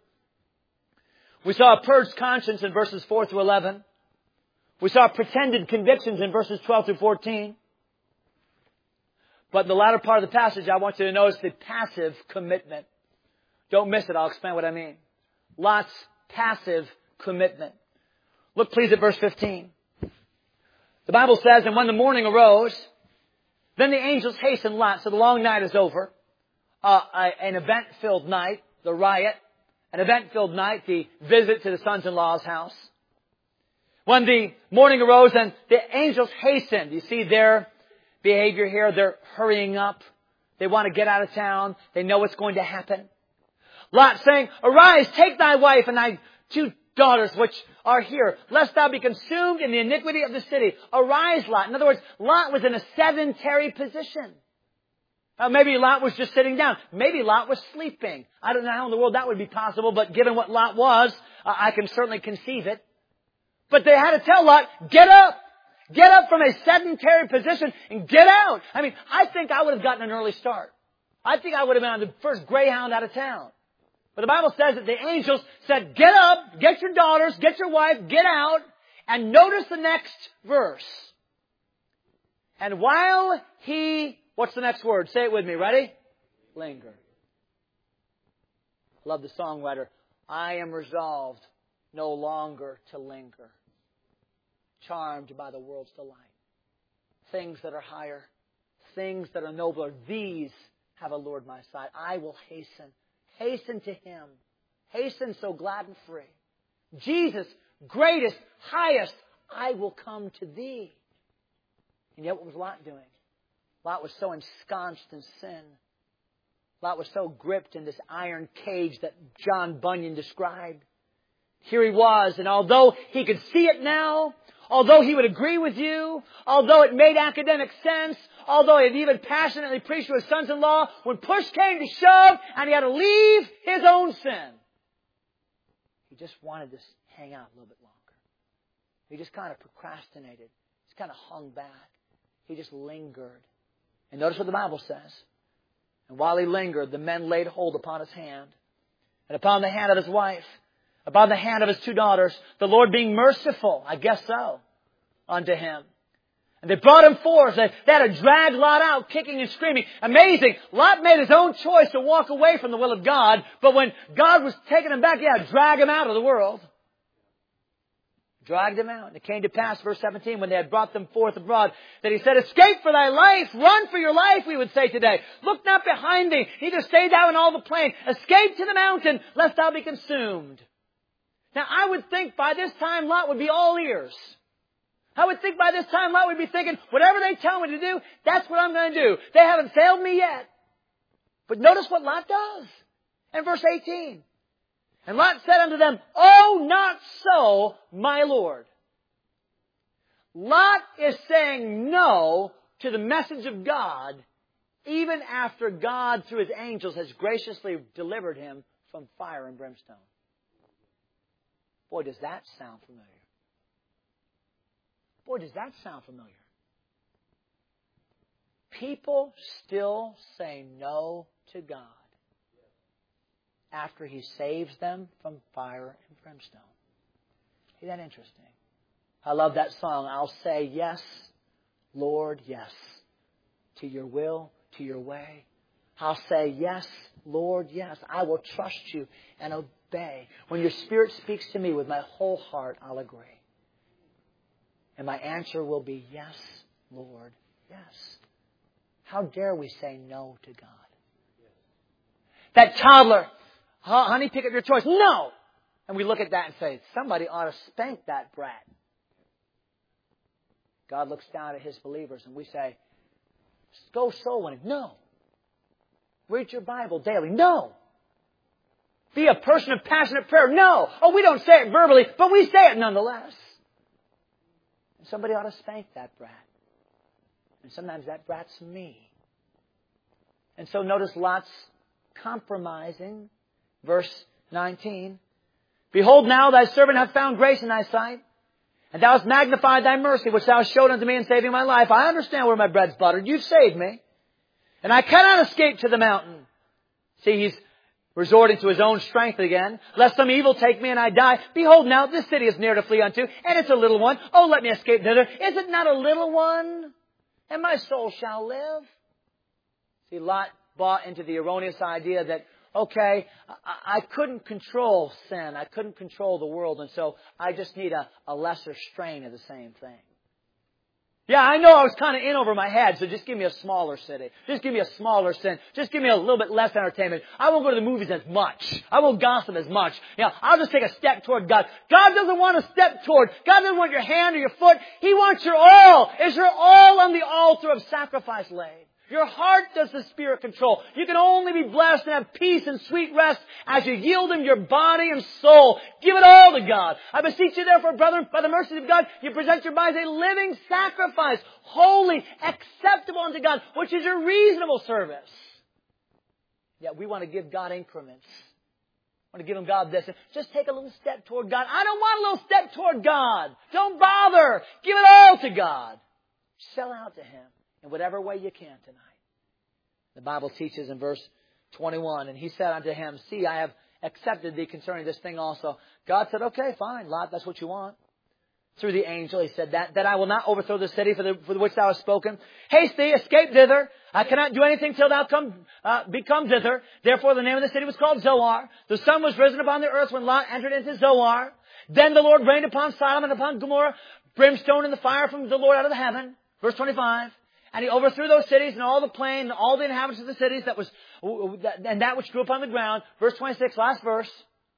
We saw a purged conscience in verses four through eleven. We saw pretended convictions in verses twelve through fourteen. But in the latter part of the passage, I want you to notice the passive commitment. Don't miss it. I'll explain what I mean. Lot's passive commitment. Look please at verse fifteen. The Bible says, and when the morning arose, then the angels hastened Lot. So the long night is over. Uh, an event-filled night, the riot. An event-filled night, the visit to the sons-in-law's house. When the morning arose and the angels hastened. You see their behavior here. They're hurrying up. They want to get out of town. They know what's going to happen. Lot saying, arise, take thy wife and thy two daughters which are here, lest thou be consumed in the iniquity of the city. Arise, Lot. In other words, Lot was in a sedentary position. Uh, maybe Lot was just sitting down. Maybe Lot was sleeping. I don't know how in the world that would be possible, but given what Lot was, uh, I can certainly conceive it. But they had to tell Lot, get up. Get up from a sedentary position and get out. I mean, I think I would have gotten an early start. I think I would have been on the first Greyhound out of town. But the Bible says that the angels said, get up, get your daughters, get your wife, get out. And notice the next verse. And while he... What's the next word? Say it with me. Ready? Linger. I love the songwriter. I am resolved no longer to linger. Charmed by the world's delight. Things that are higher. Things that are nobler. These have allured my sight. I will hasten. Hasten to Him. Hasten so glad and free. Jesus, greatest, highest, I will come to Thee. And yet what was Lot doing? Lot was so ensconced in sin. Lot was so gripped in this iron cage that John Bunyan described. Here he was, and although he could see it now, although he would agree with you, although it made academic sense, although he had even passionately preached to his sons-in-law, when push came to shove and he had to leave his own sin, he just wanted to hang out a little bit longer. He just kind of procrastinated. He just kind of hung back. He just lingered. And notice what the Bible says. And while he lingered, the men laid hold upon his hand and upon the hand of his wife, by the hand of his two daughters, the Lord being merciful, I guess so, unto him. And they brought him forth. They, they had to drag Lot out, kicking and screaming. Amazing. Lot made his own choice to walk away from the will of God. But when God was taking him back, he had to drag him out of the world. Dragged him out. And it came to pass, verse seventeen, when they had brought them forth abroad, that he said, escape for thy life. Run for your life, we would say today. Look not behind thee. Neither stay thou in all the plain. Escape to the mountain, lest thou be consumed. Now, I would think by this time Lot would be all ears. I would think by this time Lot would be thinking, whatever they tell me to do, that's what I'm going to do. They haven't failed me yet. But notice what Lot does. In verse eighteen. And Lot said unto them, oh, not so, my Lord. Lot is saying no to the message of God, even after God, through his angels, has graciously delivered him from fire and brimstone. Boy, does that sound familiar. Boy, does that sound familiar. People still say no to God after He saves them from fire and brimstone. Isn't that interesting? I love that song. I'll say yes, Lord, yes, to your will, to your way. I'll say yes, Lord, yes. I will trust you and obey. When your Spirit speaks to me with my whole heart, I'll agree. And my answer will be yes, Lord, yes. How dare we say no to God? That toddler, honey, pick up your toys. No! And we look at that and say, somebody ought to spank that brat. God looks down at His believers and we say, go soul winning. No. Read your Bible daily. No. Be a person of passionate prayer. No. Oh, we don't say it verbally, but we say it nonetheless. And somebody ought to spank that brat. And sometimes that brat's me. And so notice Lot's compromising. Verse nineteen. Behold, now thy servant hath found grace in thy sight, and thou hast magnified thy mercy, which thou hast showed unto me in saving my life. I understand where my bread's buttered. You've saved me. And I cannot escape to the mountain. See, he's resorting to his own strength again. Lest some evil take me and I die. Behold, now this city is near to flee unto, and it's a little one. Oh, let me escape thither. Is it not a little one? And my soul shall live. See, Lot bought into the erroneous idea that, okay, I, I couldn't control sin. I couldn't control the world. And so I just need a, a lesser strain of the same thing. Yeah, I know I was kind of in over my head, so just give me a smaller city. Just give me a smaller sin. Just give me a little bit less entertainment. I won't go to the movies as much. I won't gossip as much. You know, I'll just take a step toward God. God doesn't want a step toward. God doesn't want your hand or your foot. He wants your all. Is your all on the altar of sacrifice laid? Your heart does the Spirit control. You can only be blessed and have peace and sweet rest as you yield Him your body and soul. Give it all to God. I beseech you therefore, brethren, by the mercies of God, you present your bodies a living sacrifice, holy, acceptable unto God, which is your reasonable service. Yet we want to give God increments. I want to give Him God this. Just take a little step toward God. I don't want a little step toward God. Don't bother. Give it all to God. Sell out to Him in whatever way you can tonight. The Bible teaches in verse twenty-one, and he said unto him, see, I have accepted thee concerning this thing also. God said, okay, fine, Lot, that's what you want. Through the angel, he said, that, that I will not overthrow the city for the, for which thou hast spoken. Haste thee, escape thither. I cannot do anything till thou come, uh, become thither. Therefore the name of the city was called Zoar. The sun was risen upon the earth when Lot entered into Zoar. Then the Lord rained upon Sodom and upon Gomorrah brimstone and the fire from the Lord out of the heaven. Verse twenty-five. And he overthrew those cities and all the plain and all the inhabitants of the cities that was, and that which grew upon the ground. Verse twenty-six, last verse.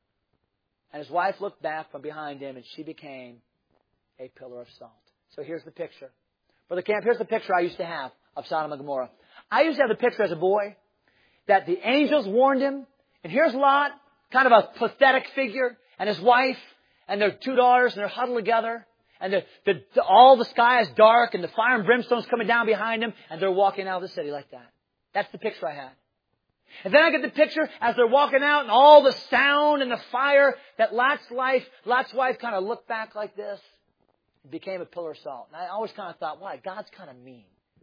And his wife looked back from behind him and she became a pillar of salt. So here's the picture. Brother Camp, here's the picture I used to have of Sodom and Gomorrah. I used to have the picture as a boy that the angels warned him. And here's Lot, kind of a pathetic figure, and his wife and their two daughters, and they're huddled together. And the, the, the, all the sky is dark, and the fire and brimstone's coming down behind them, and they're walking out of the city like that. That's the picture I had. And then I get the picture as they're walking out, and all the sound and the fire, that Lot's life, Lot's wife kind of looked back like this, and became a pillar of salt. And I always kind of thought, why? God's kind of mean.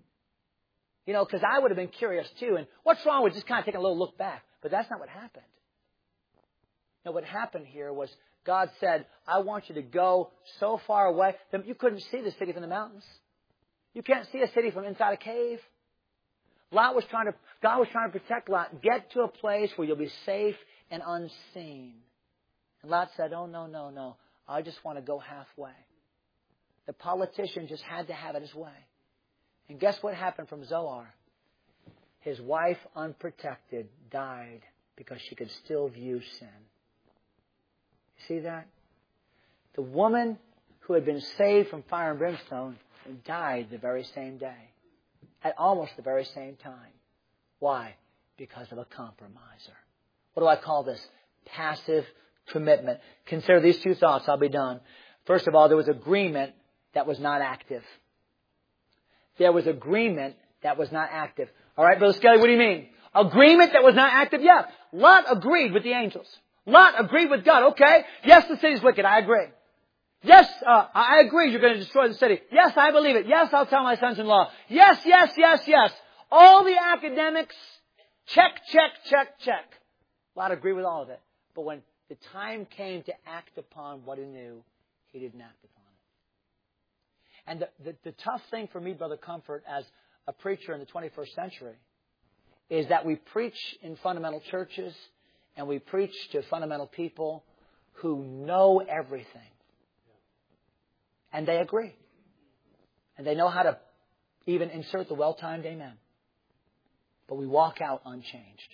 You know, because I would have been curious too, and what's wrong with just kind of taking a little look back? But that's not what happened. No, what happened here was God said, I want you to go so far away that you couldn't see the city from the mountains. You can't see a city from inside a cave. Lot was trying to, God was trying to protect Lot. Get to a place where you'll be safe and unseen. And Lot said, oh, no, no, no. I just want to go halfway. The politician just had to have it his way. And guess what happened from Zoar? His wife, unprotected, died because she could still view sin. You see that? The woman who had been saved from fire and brimstone died the very same day. At almost the very same time. Why? Because of a compromiser. What do I call this? Passive commitment. Consider these two thoughts. I'll be done. First of all, there was agreement that was not active. There was agreement that was not active. All right, Brother Skelly, what do you mean? Agreement that was not active? Yeah. Lot agreed with the angels. Lot agreed with God. Okay. Yes, the city's wicked. I agree. Yes, uh, I agree you're going to destroy the city. Yes, I believe it. Yes, I'll tell my sons-in-law. Yes, yes, yes, yes. All the academics, check, check, check, check. Lot agreed with all of it. But when the time came to act upon what he knew, he didn't act upon it. And the, the, the tough thing for me, Brother Comfort, as a preacher in the twenty-first century, is that we preach in fundamental churches and we preach to fundamental people who know everything. And they agree. And they know how to even insert the well-timed amen. But we walk out unchanged.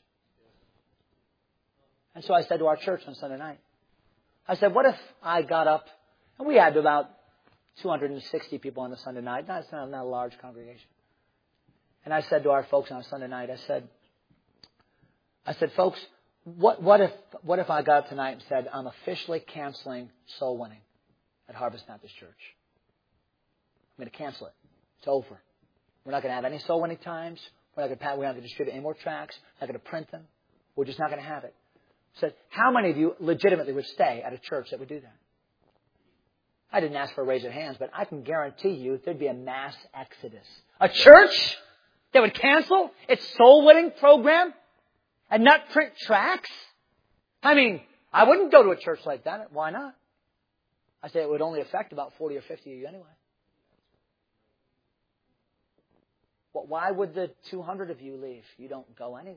And so I said to our church on Sunday night, I said, what if I got up, and we had about two hundred sixty people on the Sunday night. Not, it's not, not a large congregation. And I said to our folks on Sunday night, I said, I said, folks, what, what if what if I got up tonight and said, I'm officially canceling soul winning at Harvest Baptist Church. I'm going to cancel it. It's over. We're not going to have any soul winning times. We're not going to, we're not going to distribute any more tracts. We're not going to print them. We're just not going to have it. So how many of you legitimately would stay at a church that would do that? I didn't ask for a raise of hands, but I can guarantee you there'd be a mass exodus. A church that would cancel its soul winning program and not print tracts? I mean, I wouldn't go to a church like that. Why not? I say it would only affect about forty or fifty of you anyway. Well, why would the two hundred of you leave? You don't go anyway.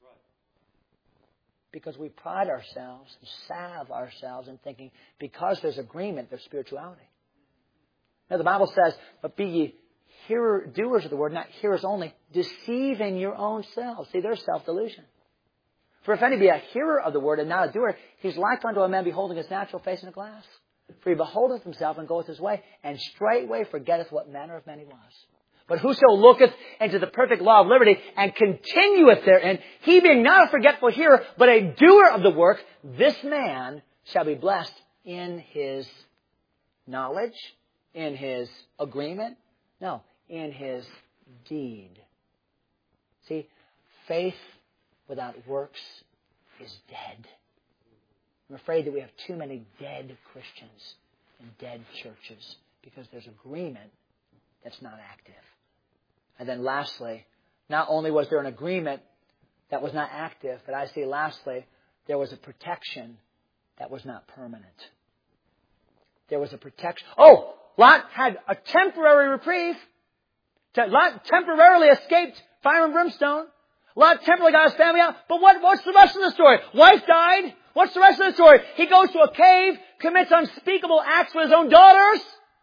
Because we pride ourselves and salve ourselves in thinking because there's agreement, there's spirituality. Now the Bible says, but be ye hearer, doers of the word, not hearers only, deceiving your own selves. See, there's self-delusion. For if any be a hearer of the word and not a doer, he's like unto a man beholding his natural face in a glass. For he beholdeth himself and goeth his way, and straightway forgetteth what manner of man he was. But whoso looketh into the perfect law of liberty and continueth therein, he being not a forgetful hearer, but a doer of the work, this man shall be blessed in his knowledge, in his agreement, no, in his deed. See, faith without works is dead. I'm afraid that we have too many dead Christians in dead churches because there's agreement that's not active. And then lastly, not only was there an agreement that was not active, but I see lastly, there was a protection that was not permanent. There was a protection. Oh, Lot had a temporary reprieve. Lot temporarily escaped fire and brimstone. Lot temporarily got his family out. But what, what's the rest of the story? Wife died. What's the rest of the story? He goes to a cave, commits unspeakable acts with his own daughters.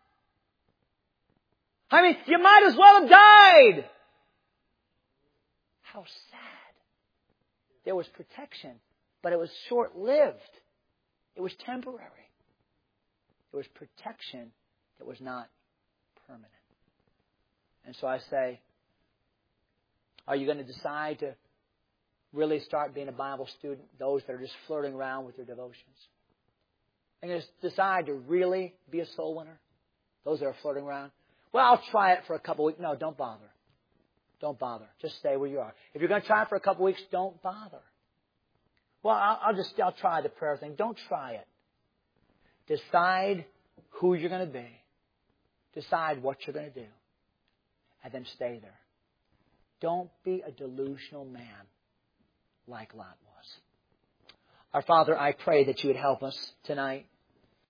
I mean, you might as well have died. How sad. There was protection, but it was short-lived. It was temporary. It was protection that was not permanent. And so I say, are you going to decide to really start being a Bible student, those that are just flirting around with their devotions? Are you going to decide to really be a soul winner, those that are flirting around? Well, I'll try it for a couple of weeks. No, don't bother. Don't bother. Just stay where you are. If you're going to try it for a couple of weeks, don't bother. Well, I'll, I'll just I'll try the prayer thing. Don't try it. Decide who you're going to be. Decide what you're going to do. And then stay there. Don't be a delusional man like Lot was. Our Father, I pray that you would help us tonight.